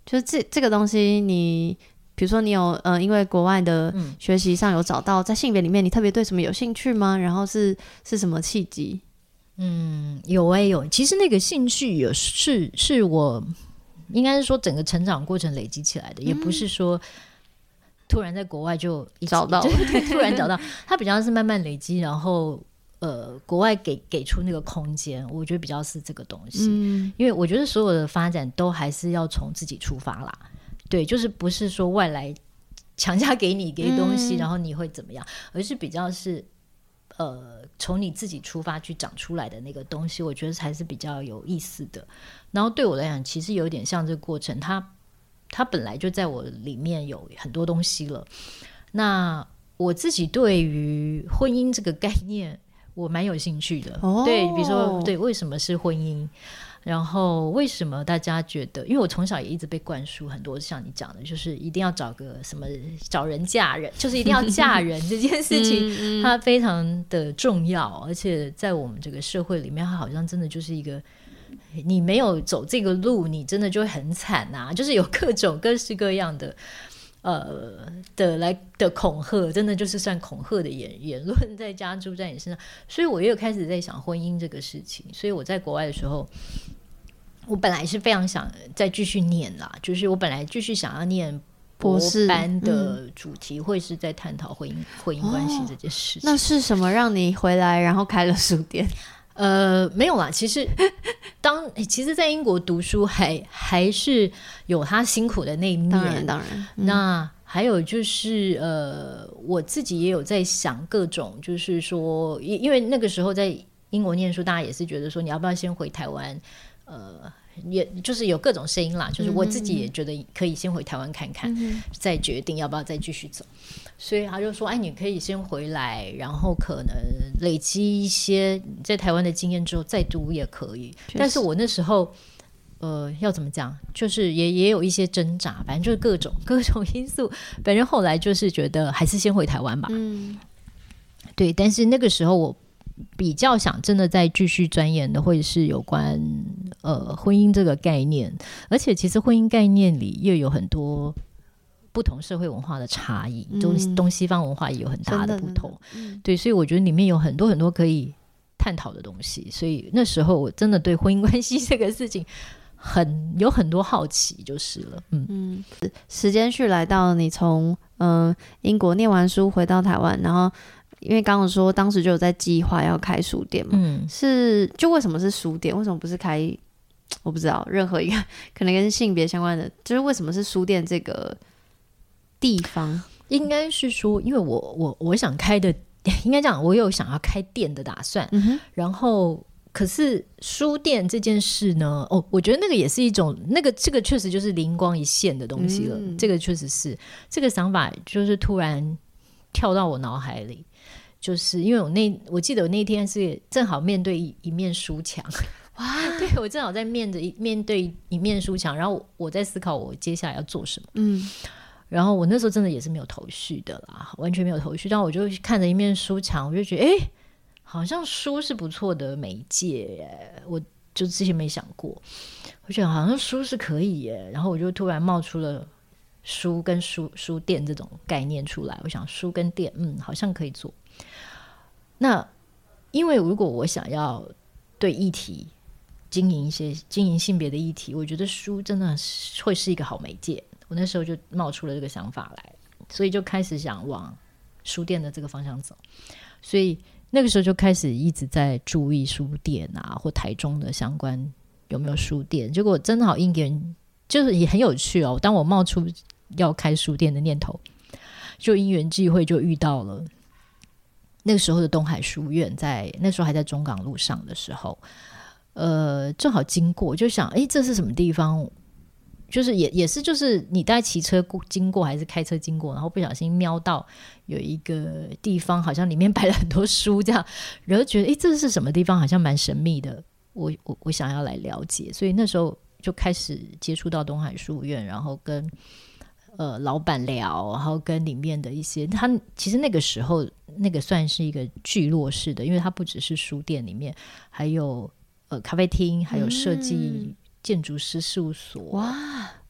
就是这这个东西你比如说你有呃，因为国外的学习上有找到在性别里面你特别对什么有兴趣吗？然后是是什么契机？ 嗯，有诶、欸、有，其实那个兴趣有是是我应该是说整个成长过程累积起来的，嗯、也不是说突然在国外就找到突然找到，它比较是慢慢累积，然后呃，国外给给出那个空间，我觉得比较是这个东西、嗯、因为我觉得所有的发展都还是要从自己出发啦，对，就是不是说外来强加给你给东西、嗯、然后你会怎么样，而是比较是呃，从你自己出发去长出来的那个东西，我觉得才是比较有意思的。然后对我来讲其实有点像这个过程，它它本来就在我里面有很多东西了。那我自己对于婚姻这个概念我蛮有兴趣的、哦、对，比如说对为什么是婚姻，然后为什么大家觉得，因为我从小也一直被灌输很多像你讲的，就是一定要找个什么找人嫁人，就是一定要嫁人这件事情嗯嗯它非常的重要，而且在我们这个社会里面它好像真的就是一个你没有走这个路你真的就会很惨啊，就是有各种各式各样的呃的来的恐吓，真的就是算恐吓的言言论在加诸在你身上，所以我又开始在想婚姻这个事情。所以我在国外的时候，我本来是非常想再继续念啦，就是我本来继续想要念博班的主题会是在探讨婚姻、嗯、婚姻关系这件事情、 哦、那是什么让你回来然后开了书店？ 呃，没有啦，其实当其实在英国读书还还是有他辛苦的那一面， 当然当然、 嗯、那还有就是呃，我自己也有在想各种，就是说因为那个时候在英国念书，大家也是觉得说你要不要先回台湾，呃也就是有各种声音啦，就是我自己也觉得可以先回台湾看看、嗯、再决定要不要再继续走，所以他就说哎，你可以先回来，然后可能累积一些在台湾的经验之后再读也可以。但是我那时候呃，要怎么讲，就是也也有一些挣扎，反正就是各种各种因素，反正后来就是觉得还是先回台湾吧、嗯、对。但是那个时候我比较想真的再继续钻研的会是有关呃婚姻这个概念，而且其实婚姻概念里又有很多不同社会文化的差异、嗯、东, 东西方文化也有很大的不同、嗯、对，所以我觉得里面有很多很多可以探讨的东西，所以那时候我真的对婚姻关系这个事情很有很多好奇就是了。 嗯, 嗯时间序来到你从、呃、英国念完书回到台湾，然后因为刚刚说当时就有在计划要开书店嘛、嗯、是就为什么是书店，为什么不是开我不知道任何一个可能跟性别相关的，就是为什么是书店这个地方？ 应该是说因为我我我想开的，应该讲我有想要开店的打算、嗯、然后可是书店这件事呢，哦，我觉得那个也是一种那个这个确实就是灵光一现的东西了、嗯、这个确实是这个想法就是突然跳到我脑海里，就是因为我那我记得我那天是正好面对 一, 一面书墙，哇，对，我正好在面着面对一面书墙，然后我在思考我接下来要做什么。嗯，然后我那时候真的也是没有头绪的啦，完全没有头绪，但我就看着一面书墙，我就觉得哎，好像书是不错的媒介耶，我就之前没想过，我觉得好像书是可以耶，然后我就突然冒出了书跟书书店这种概念出来，我想书跟店嗯好像可以做。那因为如果我想要对议题经营一些经营性别的议题，我觉得书真的会是一个好媒介，我那时候就冒出了这个想法来，所以就开始想往书店的这个方向走，所以那个时候就开始一直在注意书店啊，或台中的相关有没有书店，结果真的好因缘，就是也很有趣哦，当我冒出要开书店的念头，就因缘际会就遇到了那个时候的东海书院，在那时候还在中港路上的时候，呃，正好经过，就想哎，这是什么地方，就是也也是就是你大概骑车经过还是开车经过，然后不小心瞄到有一个地方好像里面摆了很多书这样，然后觉得哎，这是什么地方，好像蛮神秘的，我我我想要来了解，所以那时候就开始接触到东海书院，然后跟呃老板聊，然后跟里面的一些，他其实那个时候那个算是一个聚落式的，因为它不只是书店里面，还有呃咖啡厅，还有设计建筑师事务所、嗯、哇，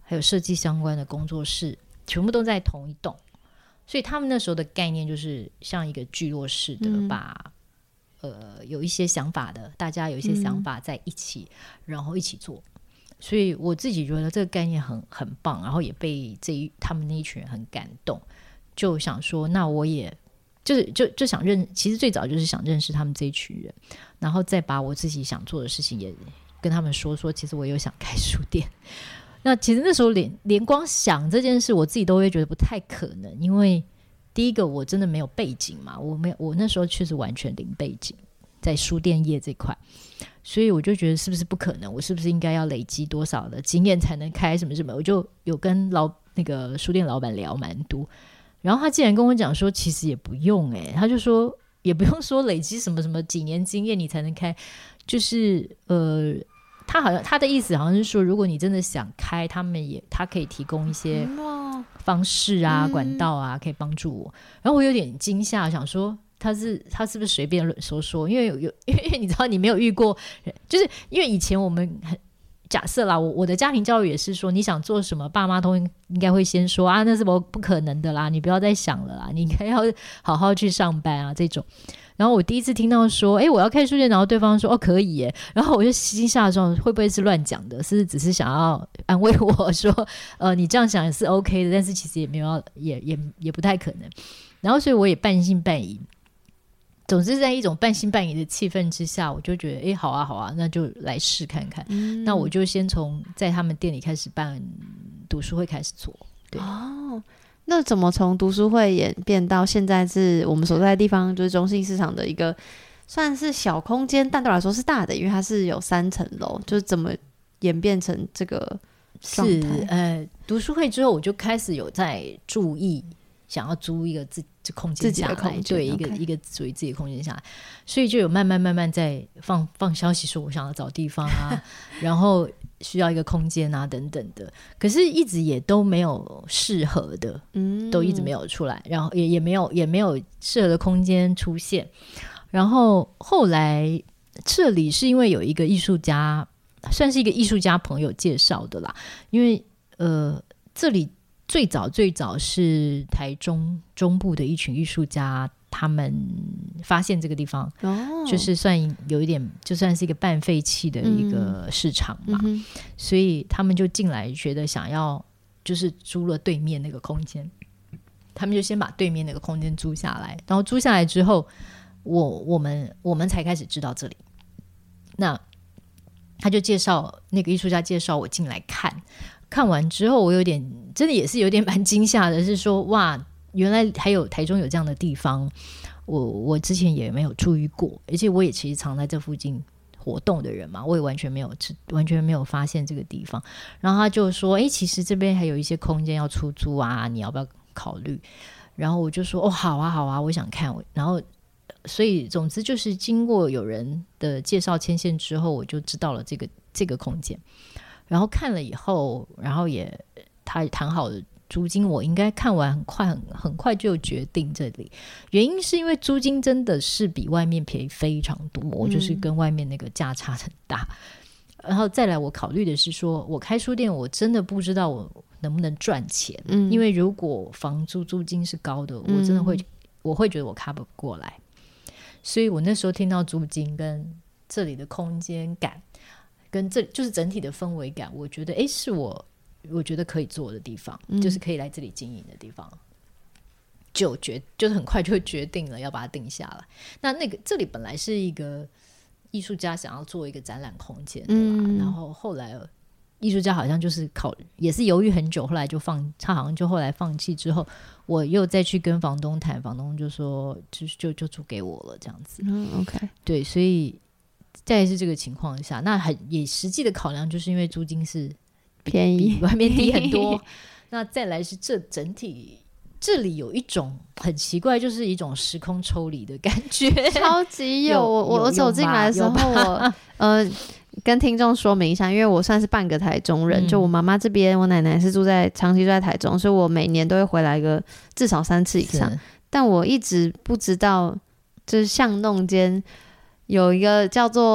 还有设计相关的工作室，全部都在同一栋。所以他们那时候的概念就是像一个聚落式的， 嗯、 把呃有一些想法的，大家有一些想法在一起，嗯、然后一起做。所以我自己觉得这个概念很很棒，然后也被这一他们那一群人很感动，就想说那我也就是就就想认，其实最早就是想认识他们这一群人，然后再把我自己想做的事情也跟他们说说，其实我有想开书店。那其实那时候连连光想这件事，我自己都会觉得不太可能，因为第一个我真的没有背景嘛，我没有，我那时候确实完全零背景在书店业这块，所以我就觉得是不是不可能，我是不是应该要累积多少的经验才能开什么什么，我就有跟老那个书店老板聊蛮多，然后他竟然跟我讲说其实也不用耶、欸、他就说也不用说累积什么什么几年经验你才能开，就是呃他好像他的意思好像是说如果你真的想开，他们也他可以提供一些方式啊、嗯、管道啊可以帮助我，然后我有点惊吓，想说他是他是不是随便说说，因为有有因为你知道你没有遇过，就是因为以前我们很假设啦，我我的家庭教育也是说你想做什么爸妈都应该会先说啊那是不不可能的啦，你不要再想了啦，你应该要好好去上班啊这种。然后我第一次听到说哎我要开书店，然后对方说哦可以耶，然后我就心下说会不会是乱讲的，是只是想要安慰我说呃你这样想也是 OK 的，但是其实也没有也也也不太可能，然后所以我也半信半疑，总之在一种半信半疑的气氛之下，我就觉得哎好啊好啊，那就来试看看、嗯、那我就先从在他们店里开始办读书会开始做。对哦，那怎么从读书会演变到现在是我们所在的地方就是中信市场的一个算是小空间，但对我来说是大的，因为它是有三层楼，就是怎么演变成这个状态？ 是呃，读书会之后我就开始有在注意想要租一个自己空间下来，自己的空间，对、okay. 一个一个属于自己的空间下来，所以就有慢慢慢慢在放放消息说我想要找地方啊然后需要一个空间啊等等的，可是一直也都没有适合的、嗯、都一直没有出来，然后 也, 也没有也没有适合的空间出现，然后后来这里是因为有一个艺术家，算是一个艺术家朋友介绍的啦，因为呃这里最早最早是台中中部的一群艺术家，他们发现这个地方、哦、就是算有一点就算是一个半废弃的一个市场嘛、嗯、所以他们就进来觉得想要就是租了对面那个空间，他们就先把对面那个空间租下来，然后租下来之后我我们我们才开始知道这里，那他就介绍那个艺术家介绍我进来看，看完之后我有点真的也是有点蛮惊吓的，是说哇原来还有台中有这样的地方，我我之前也没有注意过，而且我也其实常在这附近活动的人嘛，我也完全没有完全没有发现这个地方，然后他就说哎，其实这边还有一些空间要出租啊，你要不要考虑，然后我就说哦好啊好啊我想看，然后所以总之就是经过有人的介绍牵线之后，我就知道了这个这个空间，然后看了以后，然后也他谈好了租金，我应该看完很快 很, 很快就决定这里，原因是因为租金真的是比外面便宜非常多、嗯、就是跟外面那个价差很大，然后再来我考虑的是说我开书店我真的不知道我能不能赚钱、嗯、因为如果房租租金是高的，我真的会、嗯、我会觉得我 cover 不过来，所以我那时候听到租金跟这里的空间感跟这就是整体的氛围感，我觉得诶是我我觉得可以做的地方、嗯、就是可以来这里经营的地方，就决就是很快就决定了要把它定下来。那那个这里本来是一个艺术家想要做一个展览空间的啦、嗯、然后后来艺术家好像就是考也是犹豫很久，后来就放他好像就后来放弃之后，我又再去跟房东谈，房东就说就就就租给我了这样子、 嗯、OK 对，所以再是这个情况下，那很也实际的考量就是因为租金是便宜比外面低很多那再来是这整体这里有一种很奇怪，就是一种时空抽离的感觉， 超级有我我走进来的时候我呃跟听众说明一下，因为我算是半个台中人、嗯、就我妈妈这边我奶奶是住在长期住在台中，所以我每年都会回来个至少三次以上，但我一直不知道就是巷弄间有一个叫做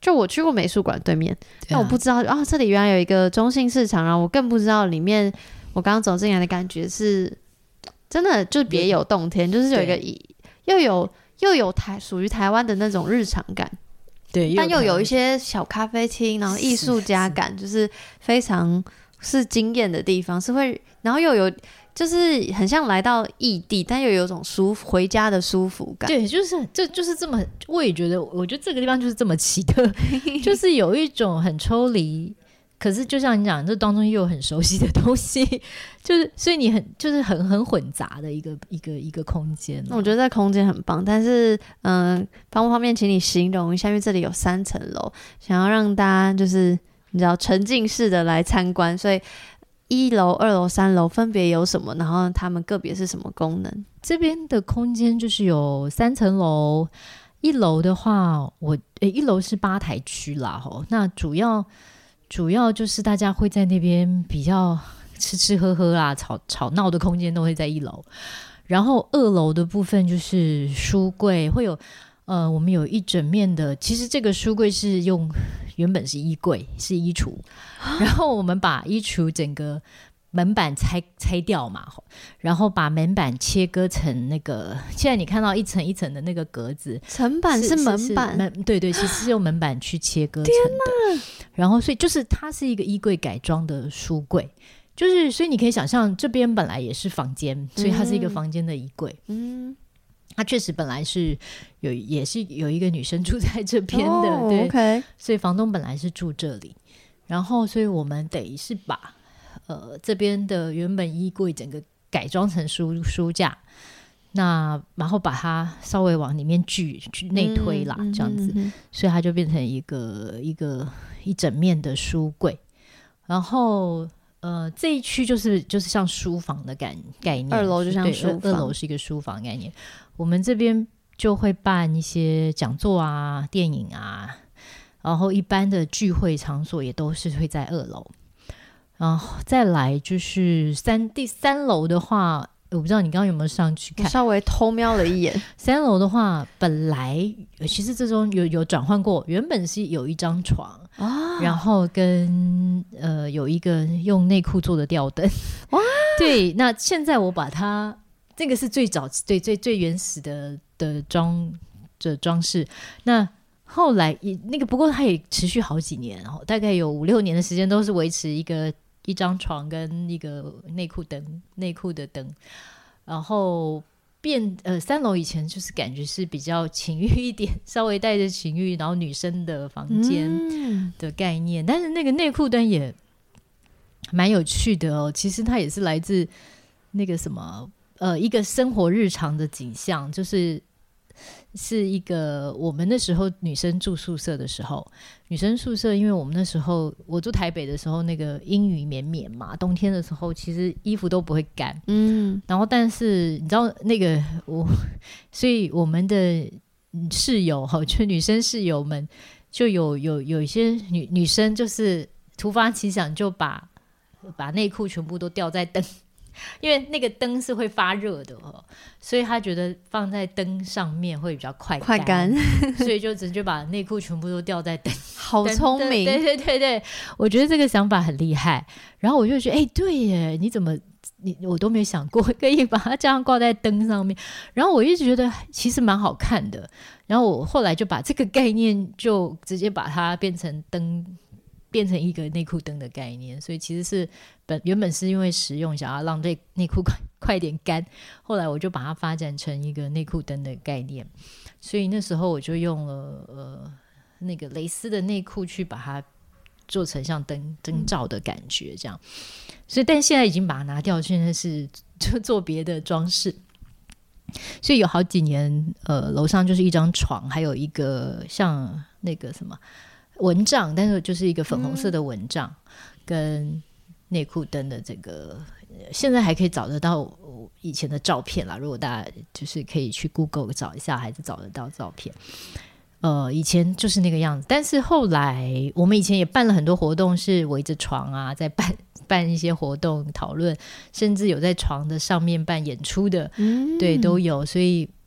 就我去过美术馆对面，但、啊、我不知道啊，这里原来有一个中信市场，然后我更不知道里面我刚刚走进来的感觉是真的就是别有洞天，就是有一个又有又有台属于台湾的那种日常感， 对， 但又有一些小咖啡厅，然后艺术家感，就是非常是惊艳的地方，是会，然后又有就是很像来到异地，但又有一种舒回家的舒服感。 对，就是这就是这么，我也觉得，我觉得这个地方就是这么奇特，就是有一种很抽离，可是就像你讲，这当中又有很熟悉的东西，就是所以你很就是很很混杂的一个一个一个空间。 我觉得这空间很棒，但是嗯，方不方便请你形容一下？因为这里有三层楼，想要让大家就是你知道沉浸式的来参观，所以一楼、二楼、三楼分别有什么？然后他们个别是什么功能？ 这边的空间就是有三层楼，一楼的话，我诶一楼是吧台区啦，吼，那主要主要就是大家会在那边比较吃吃喝喝啦，吵吵闹的空间都会在一楼，然后二楼的部分就是书柜，会有呃，我们有一整面的，其实这个书柜是用原本是衣柜，是衣橱，然后我们把衣橱整个门板拆拆掉嘛，然后把门板切割成那个，现在你看到一层一层的那个格子， 层板是门板， 门对对，其实是用门板去切割成的。然后所以就是它是一个衣柜改装的书柜，就是所以你可以想象这边本来也是房间，所以它是一个房间的衣柜。嗯。它确实本来是有也是有一个女生住在这边的，哦、对、 okay 所以房东本来是住这里，然后所以我们得是把呃这边的原本衣柜整个改装成书书架，那然后把它稍微往里面聚去内推啦、嗯、这样子、嗯嗯嗯、所以它就变成一个一个一整面的书柜，然后呃，这一区就是就是像书房的概概念， 二楼就像书房， 二楼是一个书房概念。我们这边就会办一些讲座啊、电影啊，然后一般的聚会场所也都是会在二楼。然后再来就是三第三楼的话，我不知道你刚刚有没有上去看， 稍微偷瞄了一眼。 三楼的话，本来其实这中有有转换过，原本是有一张床。啊、然后跟呃有一个用内裤做的吊灯，哇，对，那现在我把它这个是最早最最最原始的的装的装饰，那后来也那个不过它也持续好几年，然后大概有五六年的时间都是维持一个一张床跟一个内裤灯内裤的灯，然后。变呃，三楼以前就是感觉是比较情欲一点，稍微带着情欲，然后女生的房间的概念、嗯、但是那个内裤灯也蛮有趣的哦，其实它也是来自那个什么呃一个生活日常的景象，就是是一个我们那时候女生住宿舍的时候，女生宿舍因为我们那时候我住台北的时候那个阴雨绵绵嘛，冬天的时候其实衣服都不会干，嗯，然后但是你知道那个我所以我们的室友就女生室友们就有有有一些女女生就是突发奇想就把把内裤全部都吊在灯，因为那个灯是会发热的、哦、所以他觉得放在灯上面会比较快干， 快干所以就直接把内裤全部都吊在灯， 好聪明， 对对对对，我觉得这个想法很厉害。然后我就觉得，哎、欸，对耶，你怎么你我都没有想过可以把它这样挂在灯上面。然后我一直觉得其实蛮好看的。然后我后来就把这个概念就直接把它变成灯。变成一个内裤灯的概念，所以其实是本原本是因为实用想要让内内裤快快点干，后来我就把它发展成一个内裤灯的概念，所以那时候我就用了呃那个蕾丝的内裤去把它做成像灯灯罩的感觉这样，所以但现在已经把它拿掉，现在是就做别的装饰。所以有好几年呃楼上就是一张床，还有一个像那个什么蚊帐，但是就是一个粉红色的蚊帐、嗯、跟内裤灯的这个现在还可以找得到以前的照片啦，如果大家就是可以去 Google 找一下还是找得到照片。呃，以前就是那个样子，但是后来我们以前也办了很多活动，是围着床啊在办办一些活动讨论，甚至有在床的上面办演出的、嗯、对都有，所以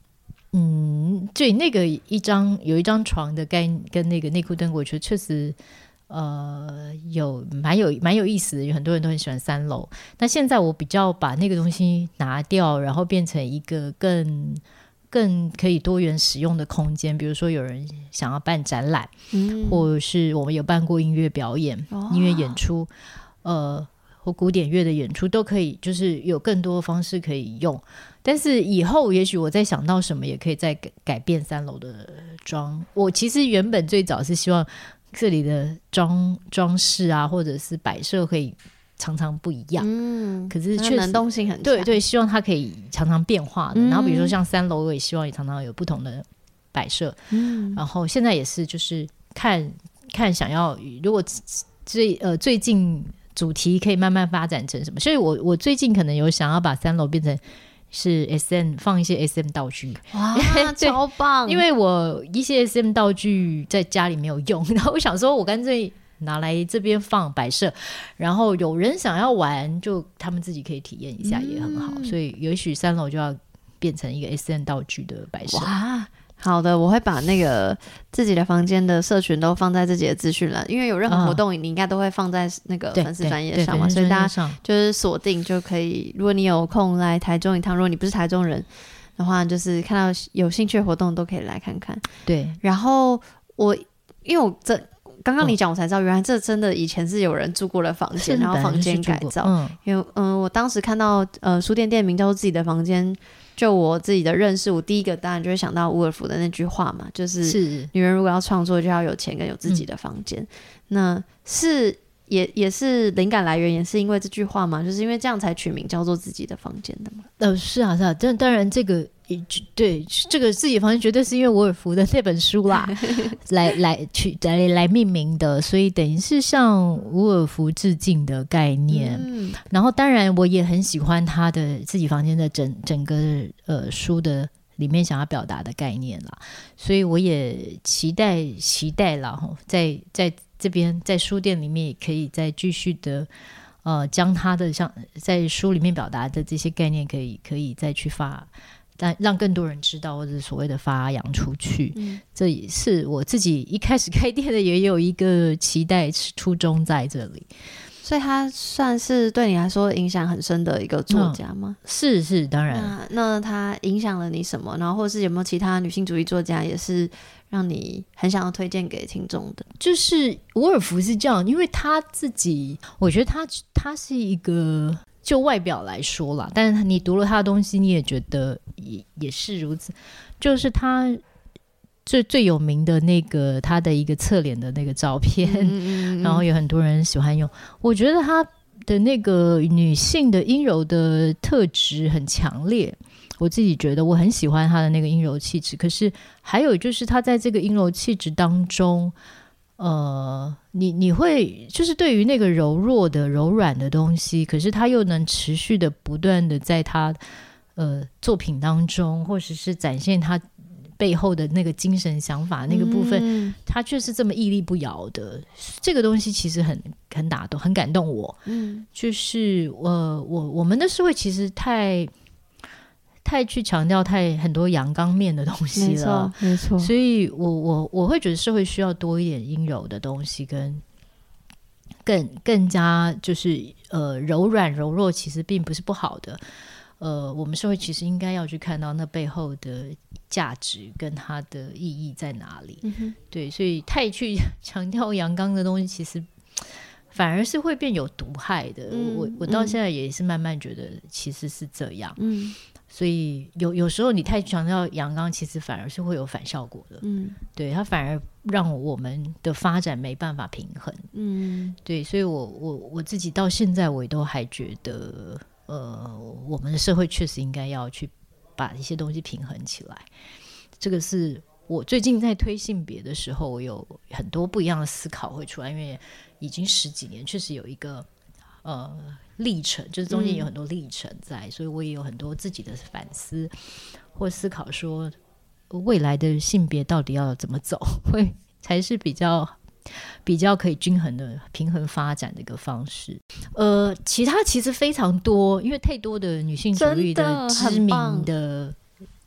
嗯，对，那个一张有一张床的概跟那个内裤灯，我觉得确实呃有蛮有蛮有意思的，有很多人都很喜欢三楼。那现在我比较把那个东西拿掉，然后变成一个更更可以多元使用的空间，比如说有人想要办展览、嗯、或者是我们有办过音乐表演、哦、音乐演出呃或古典乐的演出都可以，就是有更多方式可以用。但是以后也许我再想到什么也可以再 改, 改变三楼的装。我其实原本最早是希望这里的装装饰啊或者是摆设可以常常不一样，嗯，可是确实能动性很强， 对对，希望它可以常常变化的、嗯、然后比如说像三楼我也希望也常常有不同的摆设，嗯，然后现在也是就是看看想要如果最呃最近主题可以慢慢发展成什么，所以我我最近可能有想要把三楼变成是 S M 放一些 S M 道具， 哇超棒， 因为我一些 S M 道具在家里没有用，然后我想说我干脆拿来这边放摆设，然后有人想要玩就他们自己可以体验一下也很好、嗯、所以也许三楼就要变成一个 S M 道具的摆设。 哇好的，我会把那个自己的房间的社群都放在自己的资讯栏，因为有任何活动、嗯、你应该都会放在那个粉丝专页上嘛，所以大家就是锁定就可以，如果你有空来台中一趟，如果你不是台中人的话，就是看到有兴趣的活动都可以来看看。 对， 然后我因为我这刚刚你讲我才知道、哦、原来这真的以前是有人住过的房间，然后房间改造、嗯、因为嗯、呃，我当时看到呃书店店名叫做自己的房间，就我自己的认识，我第一个当然就会想到伍尔夫的那句话嘛，就是女人如果要创作就要有钱跟有自己的房间、嗯、那是也也是灵感来源也是因为这句话嘛，就是因为这样才取名叫做自己的房间的嘛。 呃，是啊是啊，但当然这个对这个自己的房间绝对是因为伍尔夫的那本书啦来来取来来命名的，所以等于是向伍尔夫致敬的概念、嗯、然后当然我也很喜欢他的自己房间的整整个呃书的里面想要表达的概念啦，所以我也期待期待啦在在这边在书店里面也可以再继续的呃将他的像在书里面表达的这些概念可以可以再去发，但让更多人知道或者所谓的发扬出去、嗯、这也是我自己一开始开店的也有一个期待初衷在这里。 所以他算是对你来说影响很深的一个作家吗？ 嗯、是是当然。 那那他影响了你什么？然后或是有没有其他女性主义作家也是让你很想要推荐给听众的？ 就是伍尔夫是这样，因为他自己我觉得他他是一个就外表来说啦，但是你读了他的东西你也觉得 也, 也是如此，就是他最最有名的那个他的一个侧脸的那个照片、嗯嗯嗯、然后有很多人喜欢用，我觉得他的那个女性的阴柔的特质很强烈，我自己觉得我很喜欢他的那个阴柔气质，可是还有就是他在这个阴柔气质当中呃，你你会就是对于那个柔弱的柔软的东西，可是他又能持续的不断的在他呃作品当中或者是展现他背后的那个精神想法那个部分、嗯、他却是这么屹立不摇的，这个东西其实很很打动很感动我、嗯、就是呃我我们的社会其实太太去强调太很多阳刚面的东西了， 没错没错， 所以我我我会觉得社会需要多一点阴柔的东西，跟更更加就是呃柔软柔弱其实并不是不好的，呃，我们社会其实应该要去看到那背后的价值跟它的意义在哪里、嗯、对，所以太去强调阳刚的东西其实反而是会变有毒害的、嗯、我我到现在也是慢慢觉得其实是这样，嗯，所以有有时候你太强调阳刚其实反而是会有反效果的，嗯，对，它反而让我们的发展没办法平衡，嗯，对，所以我我我自己到现在我也都还觉得呃，我们的社会确实应该要去把一些东西平衡起来，这个是我最近在推性别的时候我有很多不一样的思考会出来，因为已经十几年确实有一个呃历程，就是中间有很多历程在、嗯、所以我也有很多自己的反思或思考说未来的性别到底要怎么走会才是比较比较可以均衡的平衡发展的一个方式。呃，其他其实非常多，因为太多的女性主义的知名的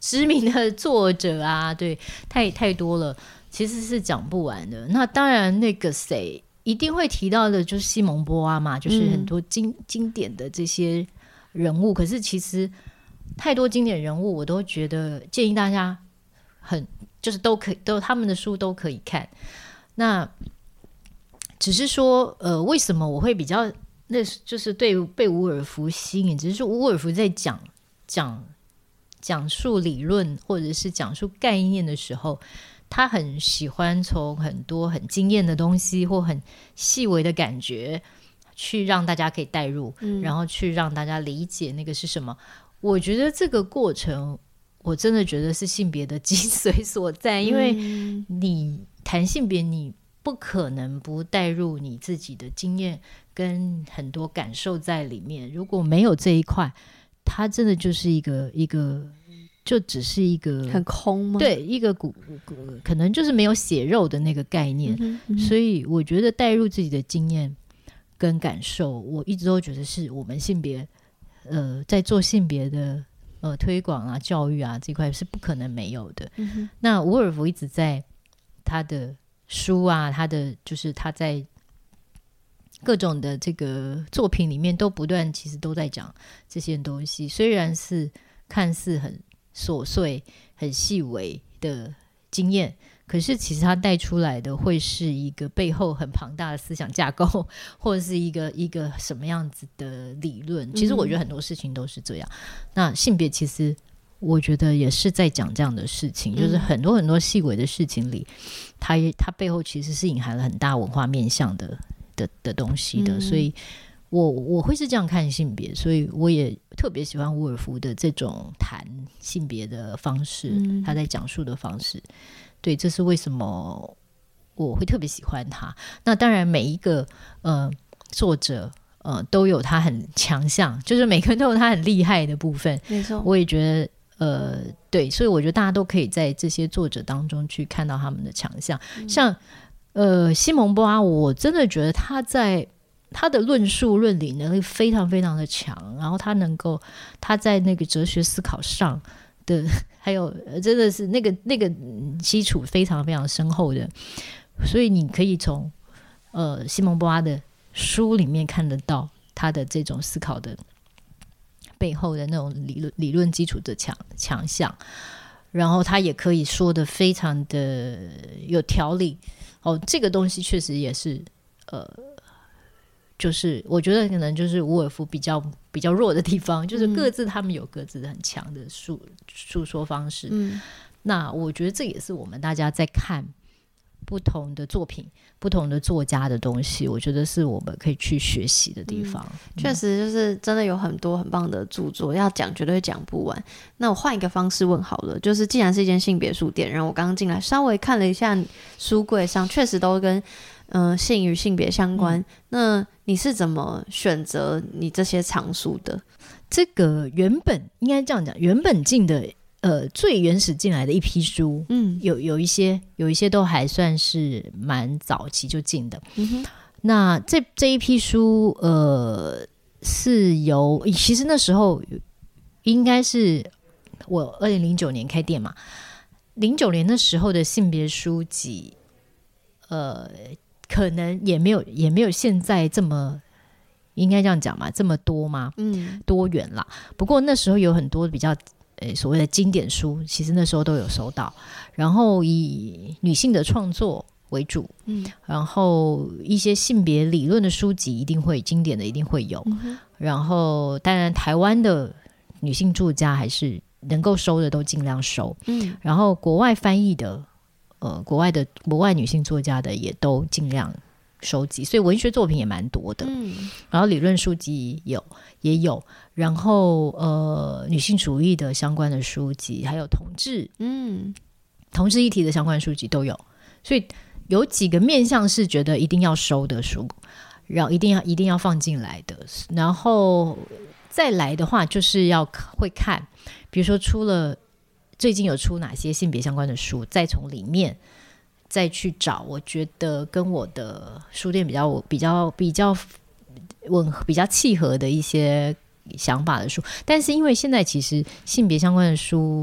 知名的作者啊，对，太太多了，其实是讲不完的。那当然那个谁一定会提到的就是西蒙波娃嘛，就是很多经、嗯、经典的这些人物，可是其实太多经典人物我都觉得建议大家很就是都可以都他们的书都可以看。那只是说呃，为什么我会比较那就是对被伍尔夫吸引，只是说伍尔夫在讲讲讲述理论或者是讲述概念的时候，他很喜欢从很多很惊艳的东西或很细微的感觉去让大家可以带入、嗯、然后去让大家理解那个是什么。我觉得这个过程我真的觉得是性别的精髓所在，因为你谈性别你不可能不带入你自己的经验跟很多感受在里面，如果没有这一块它真的就是一个一个就只是一个很空吗？ 对，一个骨可能就是没有血肉的那个概念、嗯嗯、所以我觉得带入自己的经验跟感受，我一直都觉得是我们性别呃在做性别的呃推广啊教育啊这块是不可能没有的、嗯、那伍尔夫一直在他的书啊他的就是他在各种的这个作品里面都不断其实都在讲这些东西，虽然是看似很琐碎很细微的经验，可是其实它带出来的会是一个背后很庞大的思想架构，或者是一个一个什么样子的理论。其实我觉得很多事情都是这样、嗯、那性别其实我觉得也是在讲这样的事情、嗯、就是很多很多细微的事情里它它背后其实是隐含了很大文化面向的的, 的东西的、嗯、所以我我会是这样看性别，所以我也特别喜欢伍尔夫的这种谈性别的方式、嗯、他在讲述的方式，对，这是为什么我会特别喜欢他。那当然每一个呃作者呃都有他很强项，就是每个人都有他很厉害的部分， 没错， 我也觉得呃对，所以我觉得大家都可以在这些作者当中去看到他们的强项、嗯、像呃，西蒙波娃，我真的觉得他在他的论述论理能力非常非常的强，然后他能够他在那个哲学思考上的还有真的是那个那个基础非常非常深厚的，所以你可以从呃西蒙波娃的书里面看得到他的这种思考的背后的那种理论理论基础的强强项，然后他也可以说得非常的有条理哦，这个东西确实也是呃，就是我觉得可能就是伍尔夫比较比较弱的地方，就是各自他们有各自很强的述述说方式、嗯、那我觉得这也是我们大家在看不同的作品不同的作家的东西，我觉得是我们可以去学习的地方。 确、嗯、实就是真的有很多很棒的著作，要讲绝对讲不完。那我换一个方式问好了，就是既然是一间性别书店，然后我刚刚进来稍微看了一下书柜上确实都跟呃性与性别相关、嗯、那你是怎么选择你这些藏书的？ 这个原本应该这样讲，原本进的呃，最原始进来的一批书，嗯，有有一些有一些都还算是蛮早期就进的。嗯哼，那这这一批书，呃，是由其实那时候应该是我二零零九年开店嘛，零九年那时候的性别书籍，呃，可能也没有也没有现在这么。应该这样讲嘛，这么多嘛，嗯，多元啦。不过那时候有很多比较呃所谓的经典书，其实那时候都有收到。然后以女性的创作为主，嗯，然后一些性别理论的书籍一定会经典的一定会有。嗯、然后当然台湾的女性作家还是能够收的都尽量收，嗯，然后国外翻译的，呃，国外的国外女性作家的也都尽量。收集，所以文学作品也蛮多的、嗯、然后理论书籍有也有，然后呃女性主义的相关的书籍，还有同志嗯同志议题的相关书籍都有，所以有几个面向是觉得一定要收的书，然后一定要一定要放进来的，然后再来的话就是要会看，比如说出了最近有出哪些性别相关的书，再从里面再去找我觉得跟我的书店比较比较比较吻合比较契合的一些想法的书。但是因为现在其实性别相关的书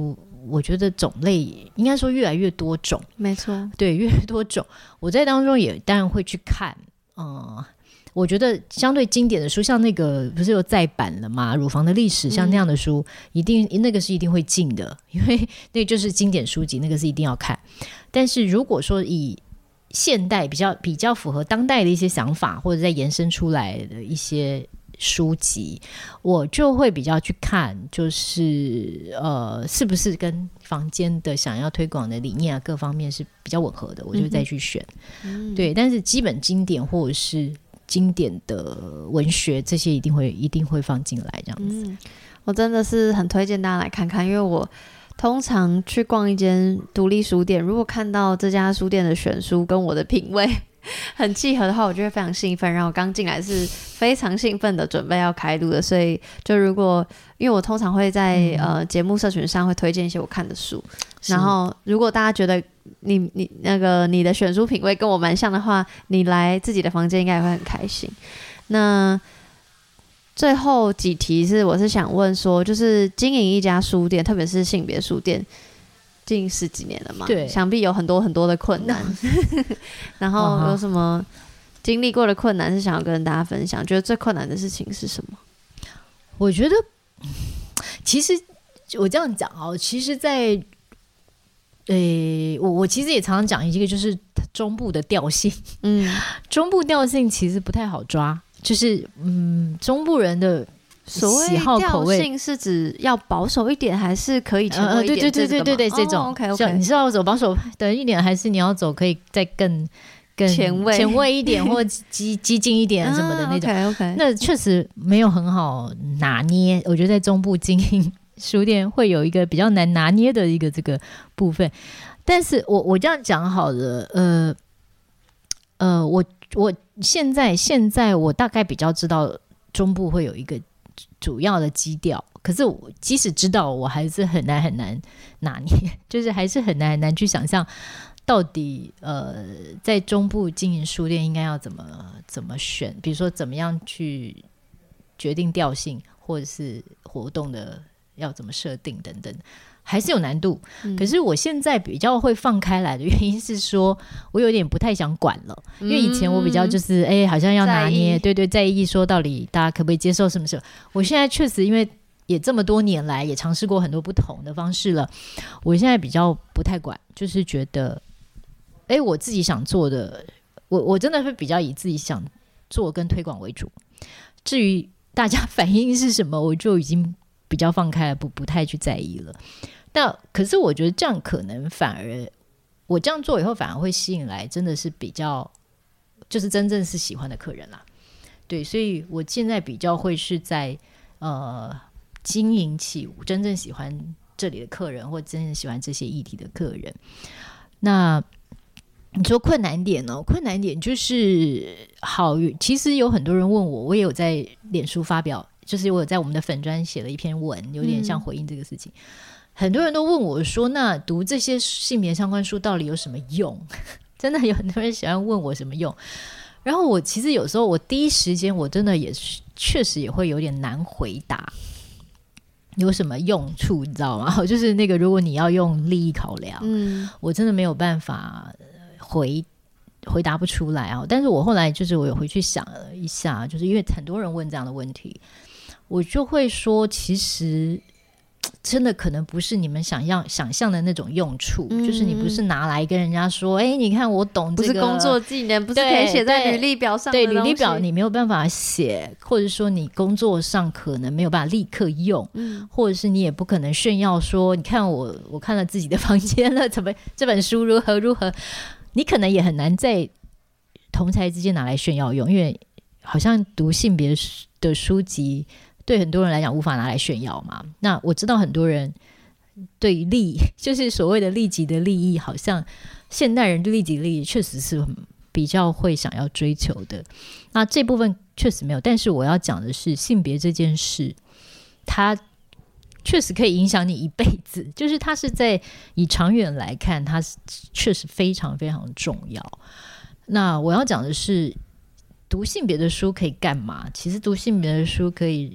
我觉得种类应该说越来越多种， 没错， 对，越来越多种。我在当中也当然会去看，嗯，我觉得相对经典的书，像那个不是有再版了吗？乳房的历史，像那样的书，嗯、一定那个是一定会进的，因为那个就是经典书籍，那个是一定要看。但是如果说以现代比较比较符合当代的一些想法，或者再延伸出来的一些书籍，我就会比较去看，就是呃，是不是跟房间的想要推广的理念啊各方面是比较吻合的，我就再去选。嗯、对，但是基本经典或者是经典的文学这些一定会一定会放进来这样子。 嗯，我真的是很推荐大家来看看，因为我通常去逛一间独立书店，如果看到这家书店的选书跟我的品味很契合的话，我就会非常兴奋。然后我刚进来是非常兴奋的准备要开录的，所以就如果因为我通常会在、嗯、呃节目社群上会推荐一些我看的书，然后如果大家觉得你你那个你的选书品味跟我蛮像的话，你来自己的房间应该也会很开心。那最后几题是我是想问说，就是经营一家书店，特别是性别书店，近十几年了嘛， 对， 想必有很多很多的困难。然后有什么经历过的困难是想要跟大家分享？觉得最困难的事情是什么？ 我觉得，其实我这样讲哦，其实在，诶、欸，我我其实也常常讲一个，就是中部的调性，嗯，中部调性其实不太好抓。就是嗯，中部人的喜好口味， 调性是指要保守一点，还是可以前卫一点？ 对对对对对对，这种。 哦、OK OK， 你是要走保守的一点，还是你要走可以再更更前卫前卫一点，或激激进一点什么的那种？ OK OK， 那确实没有很好拿捏。我觉得在中部经营书店会有一个比较难拿捏的一个这个部分。但是我我这样讲好了，呃呃，我我。现在现在我大概比较知道中部会有一个主要的基调，可是我即使知道，我还是很难很难拿捏，就是还是很难很难去想象到底呃在中部经营书店应该要怎么怎么选，比如说怎么样去决定调性，或者是活动的要怎么设定等等。还是有难度、嗯、可是我现在比较会放开来的原因是说我有点不太想管了、嗯、因为以前我比较就是哎、欸，好像要拿捏，对对，在意说到底大家可不可以接受什么什么。我现在确实因为也这么多年来也尝试过很多不同的方式了，我现在比较不太管，就是觉得哎、欸，我自己想做的，我我真的会比较以自己想做跟推广为主，至于大家反应是什么我就已经比较放开了，不不太去在意了。那可是我觉得这样可能反而我这样做以后反而会吸引来真的是比较就是真正是喜欢的客人啦。对，所以我现在比较会是在呃经营起真正喜欢这里的客人，或真正喜欢这些议题的客人。那你说困难点呢？困难点就是好，其实有很多人问我，我也有在脸书发表，就是我有在我们的粉专写了一篇文，有点像回应这个事情、嗯、很多人都问我说，那读这些性别相关书到底有什么用？真的有很多人喜欢问我什么用，然后我其实有时候我第一时间我真的也确实也会有点难回答有什么用处，你知道吗？就是那个如果你要用利益考量、嗯、我真的没有办法回回答不出来啊。但是我后来就是我有回去想了一下，就是因为很多人问这样的问题，我就会说其实真的可能不是你们想要想象的那种用处、嗯、就是你不是拿来跟人家说哎、欸，你看我懂这个， 不是工作技能，不是可以写在履历表上的东西。 对，履历表你没有办法写，或者说你工作上可能没有办法立刻用、嗯、或者是你也不可能炫耀说你看我我看了自己的房间了，怎么这本书如何如何，你可能也很难在同侪之间拿来炫耀用，因为好像读性别的书籍对很多人来讲无法拿来炫耀嘛。那我知道很多人对利就是所谓的利己的利益，好像现代人对利己的利益确实是比较会想要追求的，那这部分确实没有。但是我要讲的是性别这件事它确实可以影响你一辈子，就是它是在以长远来看它确实非常非常重要。那我要讲的是读性别的书可以干嘛？其实读性别的书可以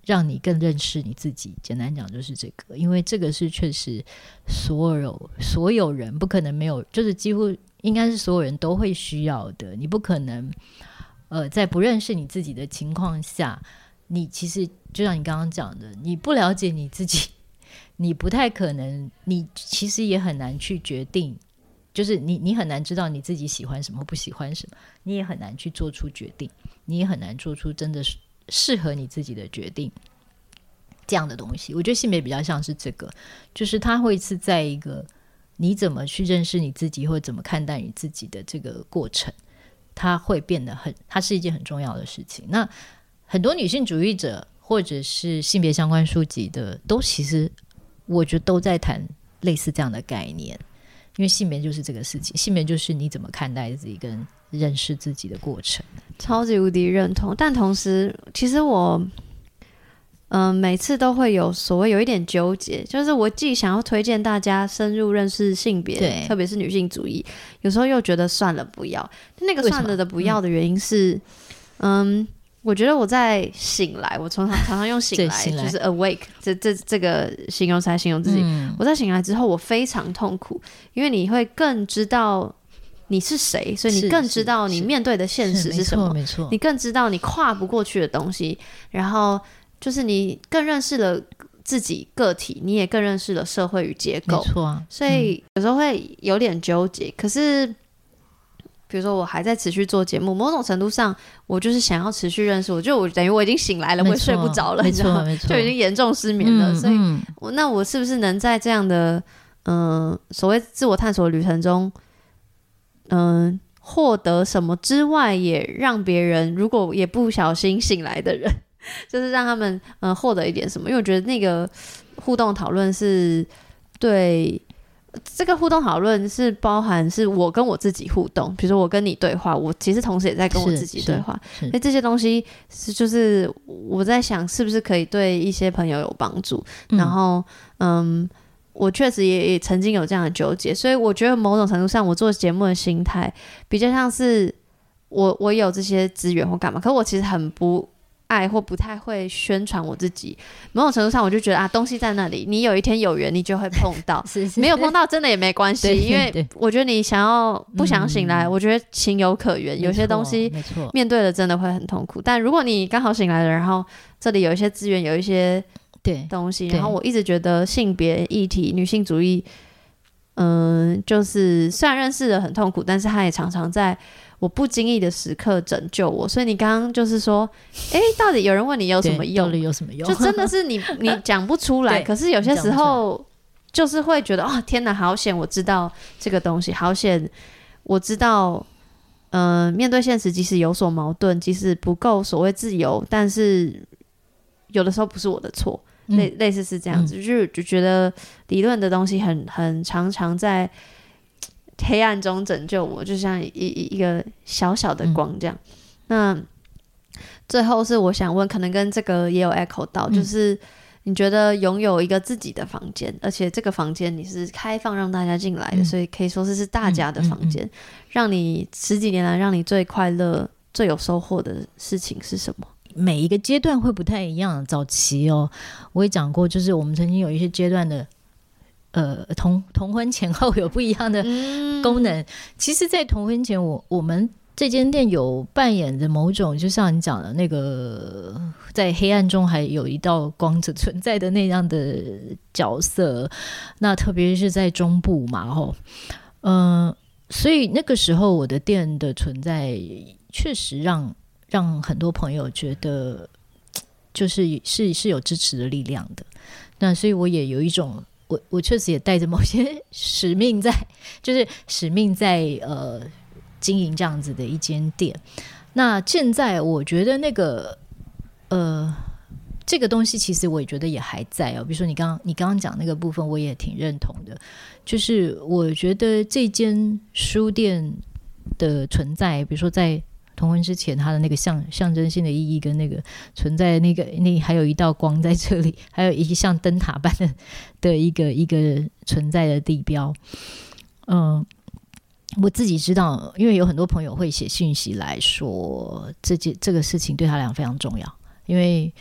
让你更认识你自己，简单讲就是这个，因为这个是确实所有所有人不可能没有，就是几乎应该是所有人都会需要的。你不可能呃在不认识你自己的情况下，你其实就像你刚刚讲的，你不了解你自己，你不太可能，你其实也很难去决定，就是你你很难知道你自己喜欢什么不喜欢什么，你也很难去做出决定，你也很难做出真的适合你自己的决定，这样的东西我觉得性别比较像是这个，就是它会是在一个你怎么去认识你自己或怎么看待你自己的这个过程，它会变得很，它是一件很重要的事情。那很多女性主义者或者是性别相关书籍的都其实我觉得都在谈类似这样的概念，因为性别就是这个事情，性别就是你怎么看待自己跟认识自己的过程。 超级无敌认同，但同时其实我嗯、呃，每次都会有所谓有一点纠结，就是我既想要推荐大家深入认识性别，特别是女性主义，有时候又觉得算了不要。那个算了的不要的原因是嗯, 嗯我觉得我在醒来，我常常常常用醒来就是 awake 这这这个形容词来形容自己、嗯、我在醒来之后我非常痛苦，因为你会更知道你是谁，所以你更知道你面对的现实是什么， 没错， 你更知道你跨不过去的东西，然后就是你更认识了自己个体，你也更认识了社会与结构， 没错、啊、 所以有时候会有点纠结、嗯、可是比如说我还在持续做节目，某种程度上我就是想要持续认识，我就我等于我已经醒来了，我也睡不着了， 没错没错，就已经严重失眠了、嗯、所以我那我是不是能在这样的嗯、呃、所谓自我探索旅程中嗯、呃、获得什么之外，也让别人如果也不小心醒来的人就是让他们嗯获得一点什么，因为我觉得那个互动讨论是对这个互动讨论是包含是我跟我自己互动，比如说我跟你对话，我其实同时也在跟我自己对话，所以这些东西是就是我在想是不是可以对一些朋友有帮助、嗯、然后嗯我确实 也, 也曾经有这样的纠结，所以我觉得某种程度上我做节目的心态比较像是我我有这些资源或干嘛，可我其实很不爱或不太会宣传我自己，某种程度上我就觉得啊，东西在那里，你有一天有缘你就会碰到是是没有碰到真的也没关系，因为我觉得你想要不想醒来、嗯、我觉得情有可原，有些东西面对了真的会很痛苦，但如果你刚好醒来了，然后这里有一些资源有一些东西，然后我一直觉得性别议题女性主义嗯，就是虽然认识的很痛苦，但是它也常常在我不经意的时刻拯救我，所以你刚刚就是说哎，到底有人问你有什么用， 到底有什么用， 就真的是你你讲不出来可是有些时候就是会觉得哦，天哪好险我知道这个东西，好险我知道嗯、呃，面对现实即使有所矛盾，即使不够所谓自由，但是有的时候不是我的错、嗯、类, 类似是这样子、嗯、就, 就觉得理论的东西很很常常在黑暗中拯救我，就像 一, 一个小小的光这样、嗯、那最后是我想问，可能跟这个也有 echo 到、嗯、就是你觉得拥有一个自己的房间，而且这个房间你是开放让大家进来的、嗯、所以可以说是是大家的房间、嗯嗯嗯、让你十几年来让你最快乐最有收获的事情是什么？ 每一个阶段会不太一样，早期哦我也讲过，就是我们曾经有一些阶段的呃，同同婚前后有不一样的功能、嗯、其实在同婚前我我们这间店有扮演着某种就像你讲的那个在黑暗中还有一道光着存在的那样的角色，那特别是在中部嘛吼，嗯、呃，所以那个时候我的店的存在确实让让很多朋友觉得就是是是有支持的力量的，那所以我也有一种我我确实也带着某些使命在，就是使命在呃经营这样子的一间店。那现在我觉得那个呃这个东西其实我也觉得也还在哦，比如说你刚刚你刚刚讲那个部分我也挺认同的，就是我觉得这间书店的存在，比如说在同婚之前它的那个 象, 象征性的意义跟那个存在那个那还有一道光在这里，还有一个像灯塔般 的, 的一个一个存在的地标。嗯、呃，我自己知道，因为有很多朋友会写讯息来说这件这个事情对他俩非常重要，因为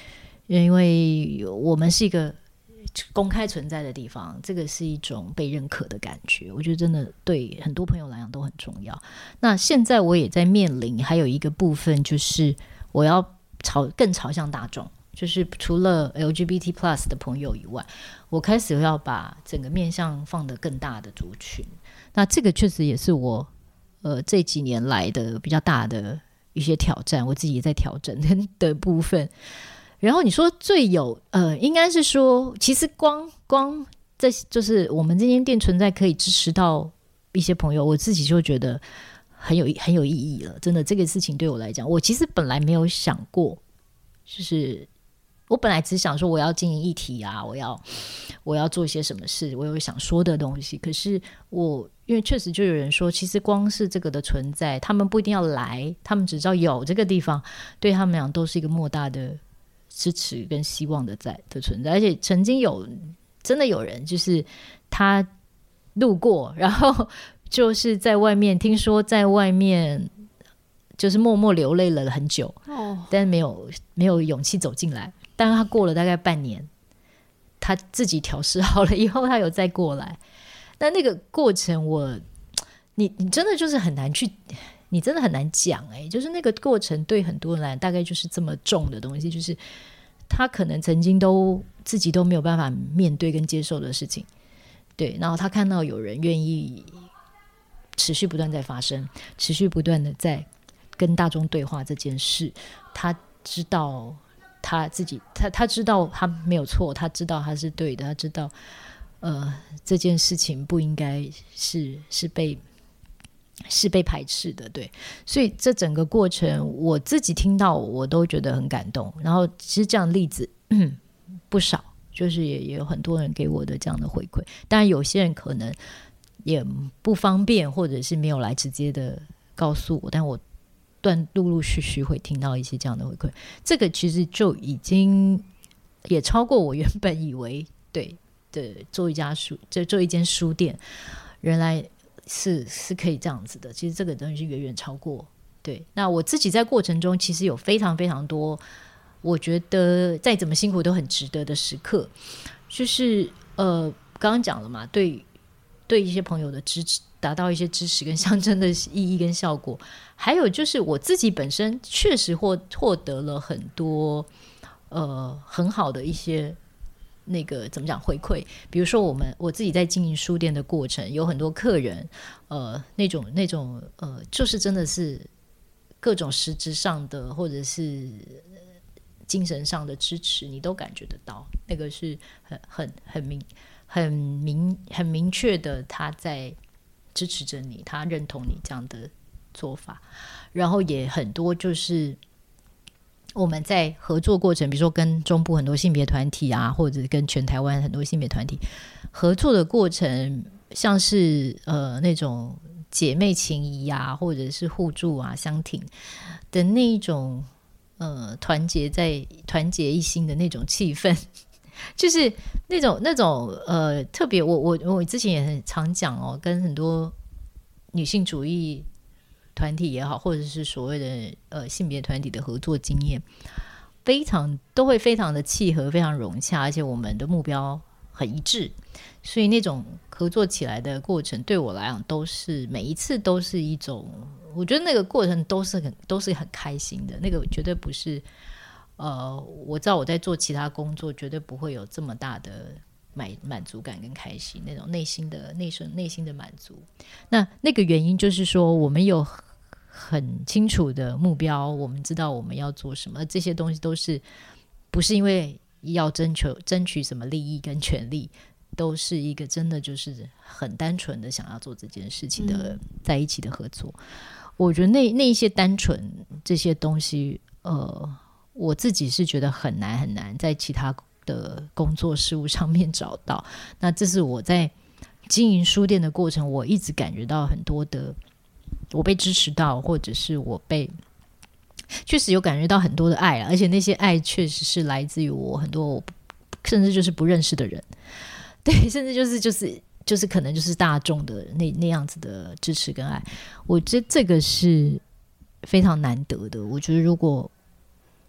因为我们是一个公开存在的地方，这个是一种被认可的感觉，我觉得真的对很多朋友来讲都很重要。那现在我也在面临还有一个部分，就是我要朝更朝向大众，就是除了 L G B T plus 的朋友以外，我开始要把整个面向放得更大的族群。那这个确实也是我呃这几年来的比较大的一些挑战，我自己也在调整的部分。然后你说最有呃，应该是说，其实光光这就是我们这间店存在可以支持到一些朋友，我自己就觉得很有很有意义了。真的，这个事情对我来讲，我其实本来没有想过，就是我本来只想说我要经营议题啊，我要我要做一些什么事，我有想说的东西。可是我因为确实就有人说，其实光是这个的存在，他们不一定要来，他们只知道有这个地方，对他们俩都是一个莫大的支持跟希望的在的存在。而且曾经有真的有人就是他路过，然后就是在外面听说在外面就是默默流泪了很久、哦、但没有没有勇气走进来，但是他过了大概半年，他自己调试好了以后他有再过来。但那个过程我你你真的就是很难去，你真的很难讲哎、欸，就是那个过程对很多人来大概就是这么重的东西，就是他可能曾经都自己都没有办法面对跟接受的事情。对，然后他看到有人愿意持续不断在发生，持续不断的在跟大众对话这件事，他知道他自己 他, 他知道他没有错，他知道他是对的，他知道呃这件事情不应该是是被是被排斥的。对，所以这整个过程我自己听到我都觉得很感动。然后其实这样的例子不少，就是 也, 也有很多人给我的这样的回馈，当然有些人可能也不方便，或者是没有来直接的告诉我，但我断陆陆续续会听到一些这样的回馈。这个其实就已经也超过我原本以为，对对，做一家书就做一间书店原来是是可以这样子的，其实这个东西是远远超过。对，那我自己在过程中其实有非常非常多我觉得再怎么辛苦都很值得的时刻，就是呃刚刚讲了嘛，对对一些朋友的支持，达到一些支持跟象征的意义跟效果。还有就是我自己本身确实获获得了很多呃很好的一些那个怎么讲回馈。比如说我们我自己在经营书店的过程，有很多客人呃那种那种呃就是真的是各种实质上的或者是精神上的支持，你都感觉得到，那个是很很很明很明很明确的，他在支持着你，他认同你这样的做法。然后也很多就是我们在合作过程，比如说跟中部很多性别团体啊，或者跟全台湾很多性别团体合作的过程，像是呃那种姐妹情谊啊，或者是互助啊相挺的那一种呃团结在团结一心的那种气氛，就是那种那种呃特别我我我之前也很常讲哦，跟很多女性主义团体也好，或者是所谓的呃性别团体的合作经验，非常都会非常的契合，非常融洽，而且我们的目标很一致，所以那种合作起来的过程对我来讲都是每一次都是一种，我觉得那个过程都是很都是很开心的，那个绝对不是呃我知道我在做其他工作绝对不会有这么大的满满足感跟开心，那种内心的内心内心的满足。那那个原因就是说我们有很清楚的目标，我们知道我们要做什么，这些东西都是不是因为要争取争取什么利益跟权利，都是一个真的就是很单纯的想要做这件事情的、嗯、在一起的合作。我觉得那那一些单纯这些东西呃，我自己是觉得很难很难在其他的工作事务上面找到。那这是我在经营书店的过程，我一直感觉到很多的我被支持到，或者是我被确实有感觉到很多的爱，而且那些爱确实是来自于我很多我甚至就是不认识的人，对，甚至就是就是就是可能就是大众的那那样子的支持跟爱。我觉得这个是非常难得的。我觉得如果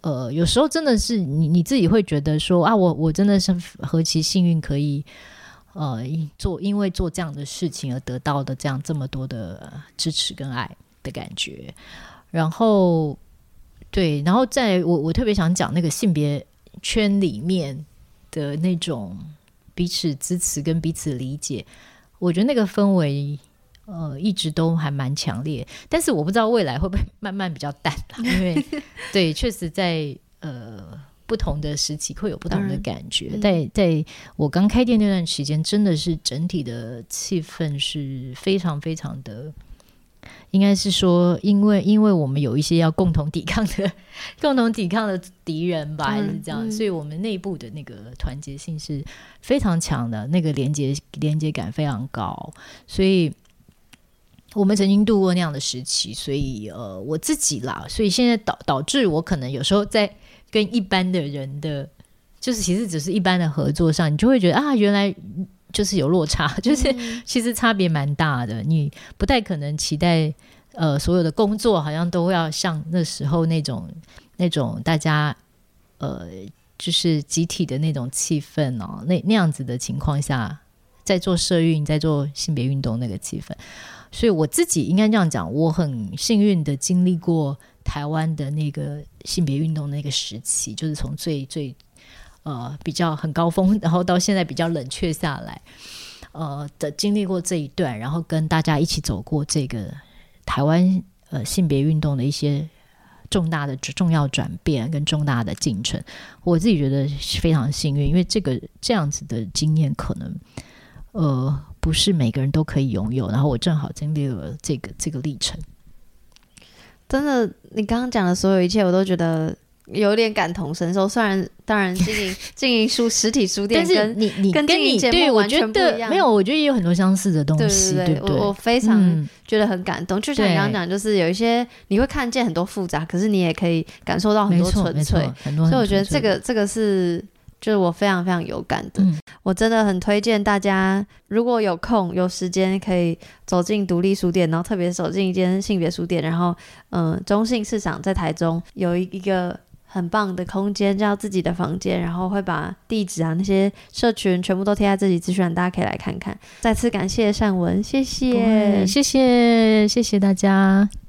呃，有时候真的是你你自己会觉得说啊，我我真的是何其幸运，可以呃做因为做这样的事情而得到的这样这么多的支持跟爱的感觉。然后对，然后在我我特别想讲那个性别圈里面的那种彼此支持跟彼此理解，我觉得那个氛围呃，一直都还蛮强烈，但是我不知道未来会不会慢慢比较淡啦，因为对，确实在呃不同的时期会有不同的感觉。嗯、在在我刚开店那段时间，真的是整体的气氛是非常非常的，应该是说，因为因为我们有一些要共同抵抗的共同抵抗的敌人吧，还是这样，嗯、所以我们内部的那个团结性是非常强的，那个连接连接感非常高，所以。我们曾经度过那样的时期，所以呃，我自己啦，所以现在导导致我可能有时候在跟一般的人的，就是其实只是一般的合作上，你就会觉得啊，原来就是有落差，就是其实差别蛮大的，你不太可能期待呃所有的工作好像都要像那时候那种那种大家呃就是集体的那种气氛哦，那那样子的情况下，在做社运，在做性别运动那个气氛。所以我自己应该这样讲，我很幸运的经历过台湾的那个性别运动那个时期，就是从最最呃比较很高峰，然后到现在比较冷却下来，呃的经历过这一段，然后跟大家一起走过这个台湾呃性别运动的一些重大的重要转变跟重大的进程，我自己觉得非常幸运，因为这个这样子的经验可能呃。不是每个人都可以拥有，然后我正好经历了这个这个历程。 真的，你刚刚讲的所有一切，我都觉得有点感同身受。虽然当然经营经营书实体书店跟， 但是你你跟经营节目完全不一样。 没有，我觉得也有很多相似的东西， 对对对, 对, 对我, 我非常觉得很感动。嗯、就像你刚刚讲，就是有一些你会看见很多复杂，可是你也可以感受到很多纯粹。 很多， 所以我觉得这个这个是。就是我非常非常有感的、嗯、我真的很推荐大家，如果有空有时间可以走进独立书店，然后特别走进一间性别书店，然后嗯，中信市场在台中有一个很棒的空间叫自己的房间，然后会把地址啊那些社群全部都贴在自己资讯栏，大家可以来看看。再次感谢善文，谢谢谢谢谢谢大家。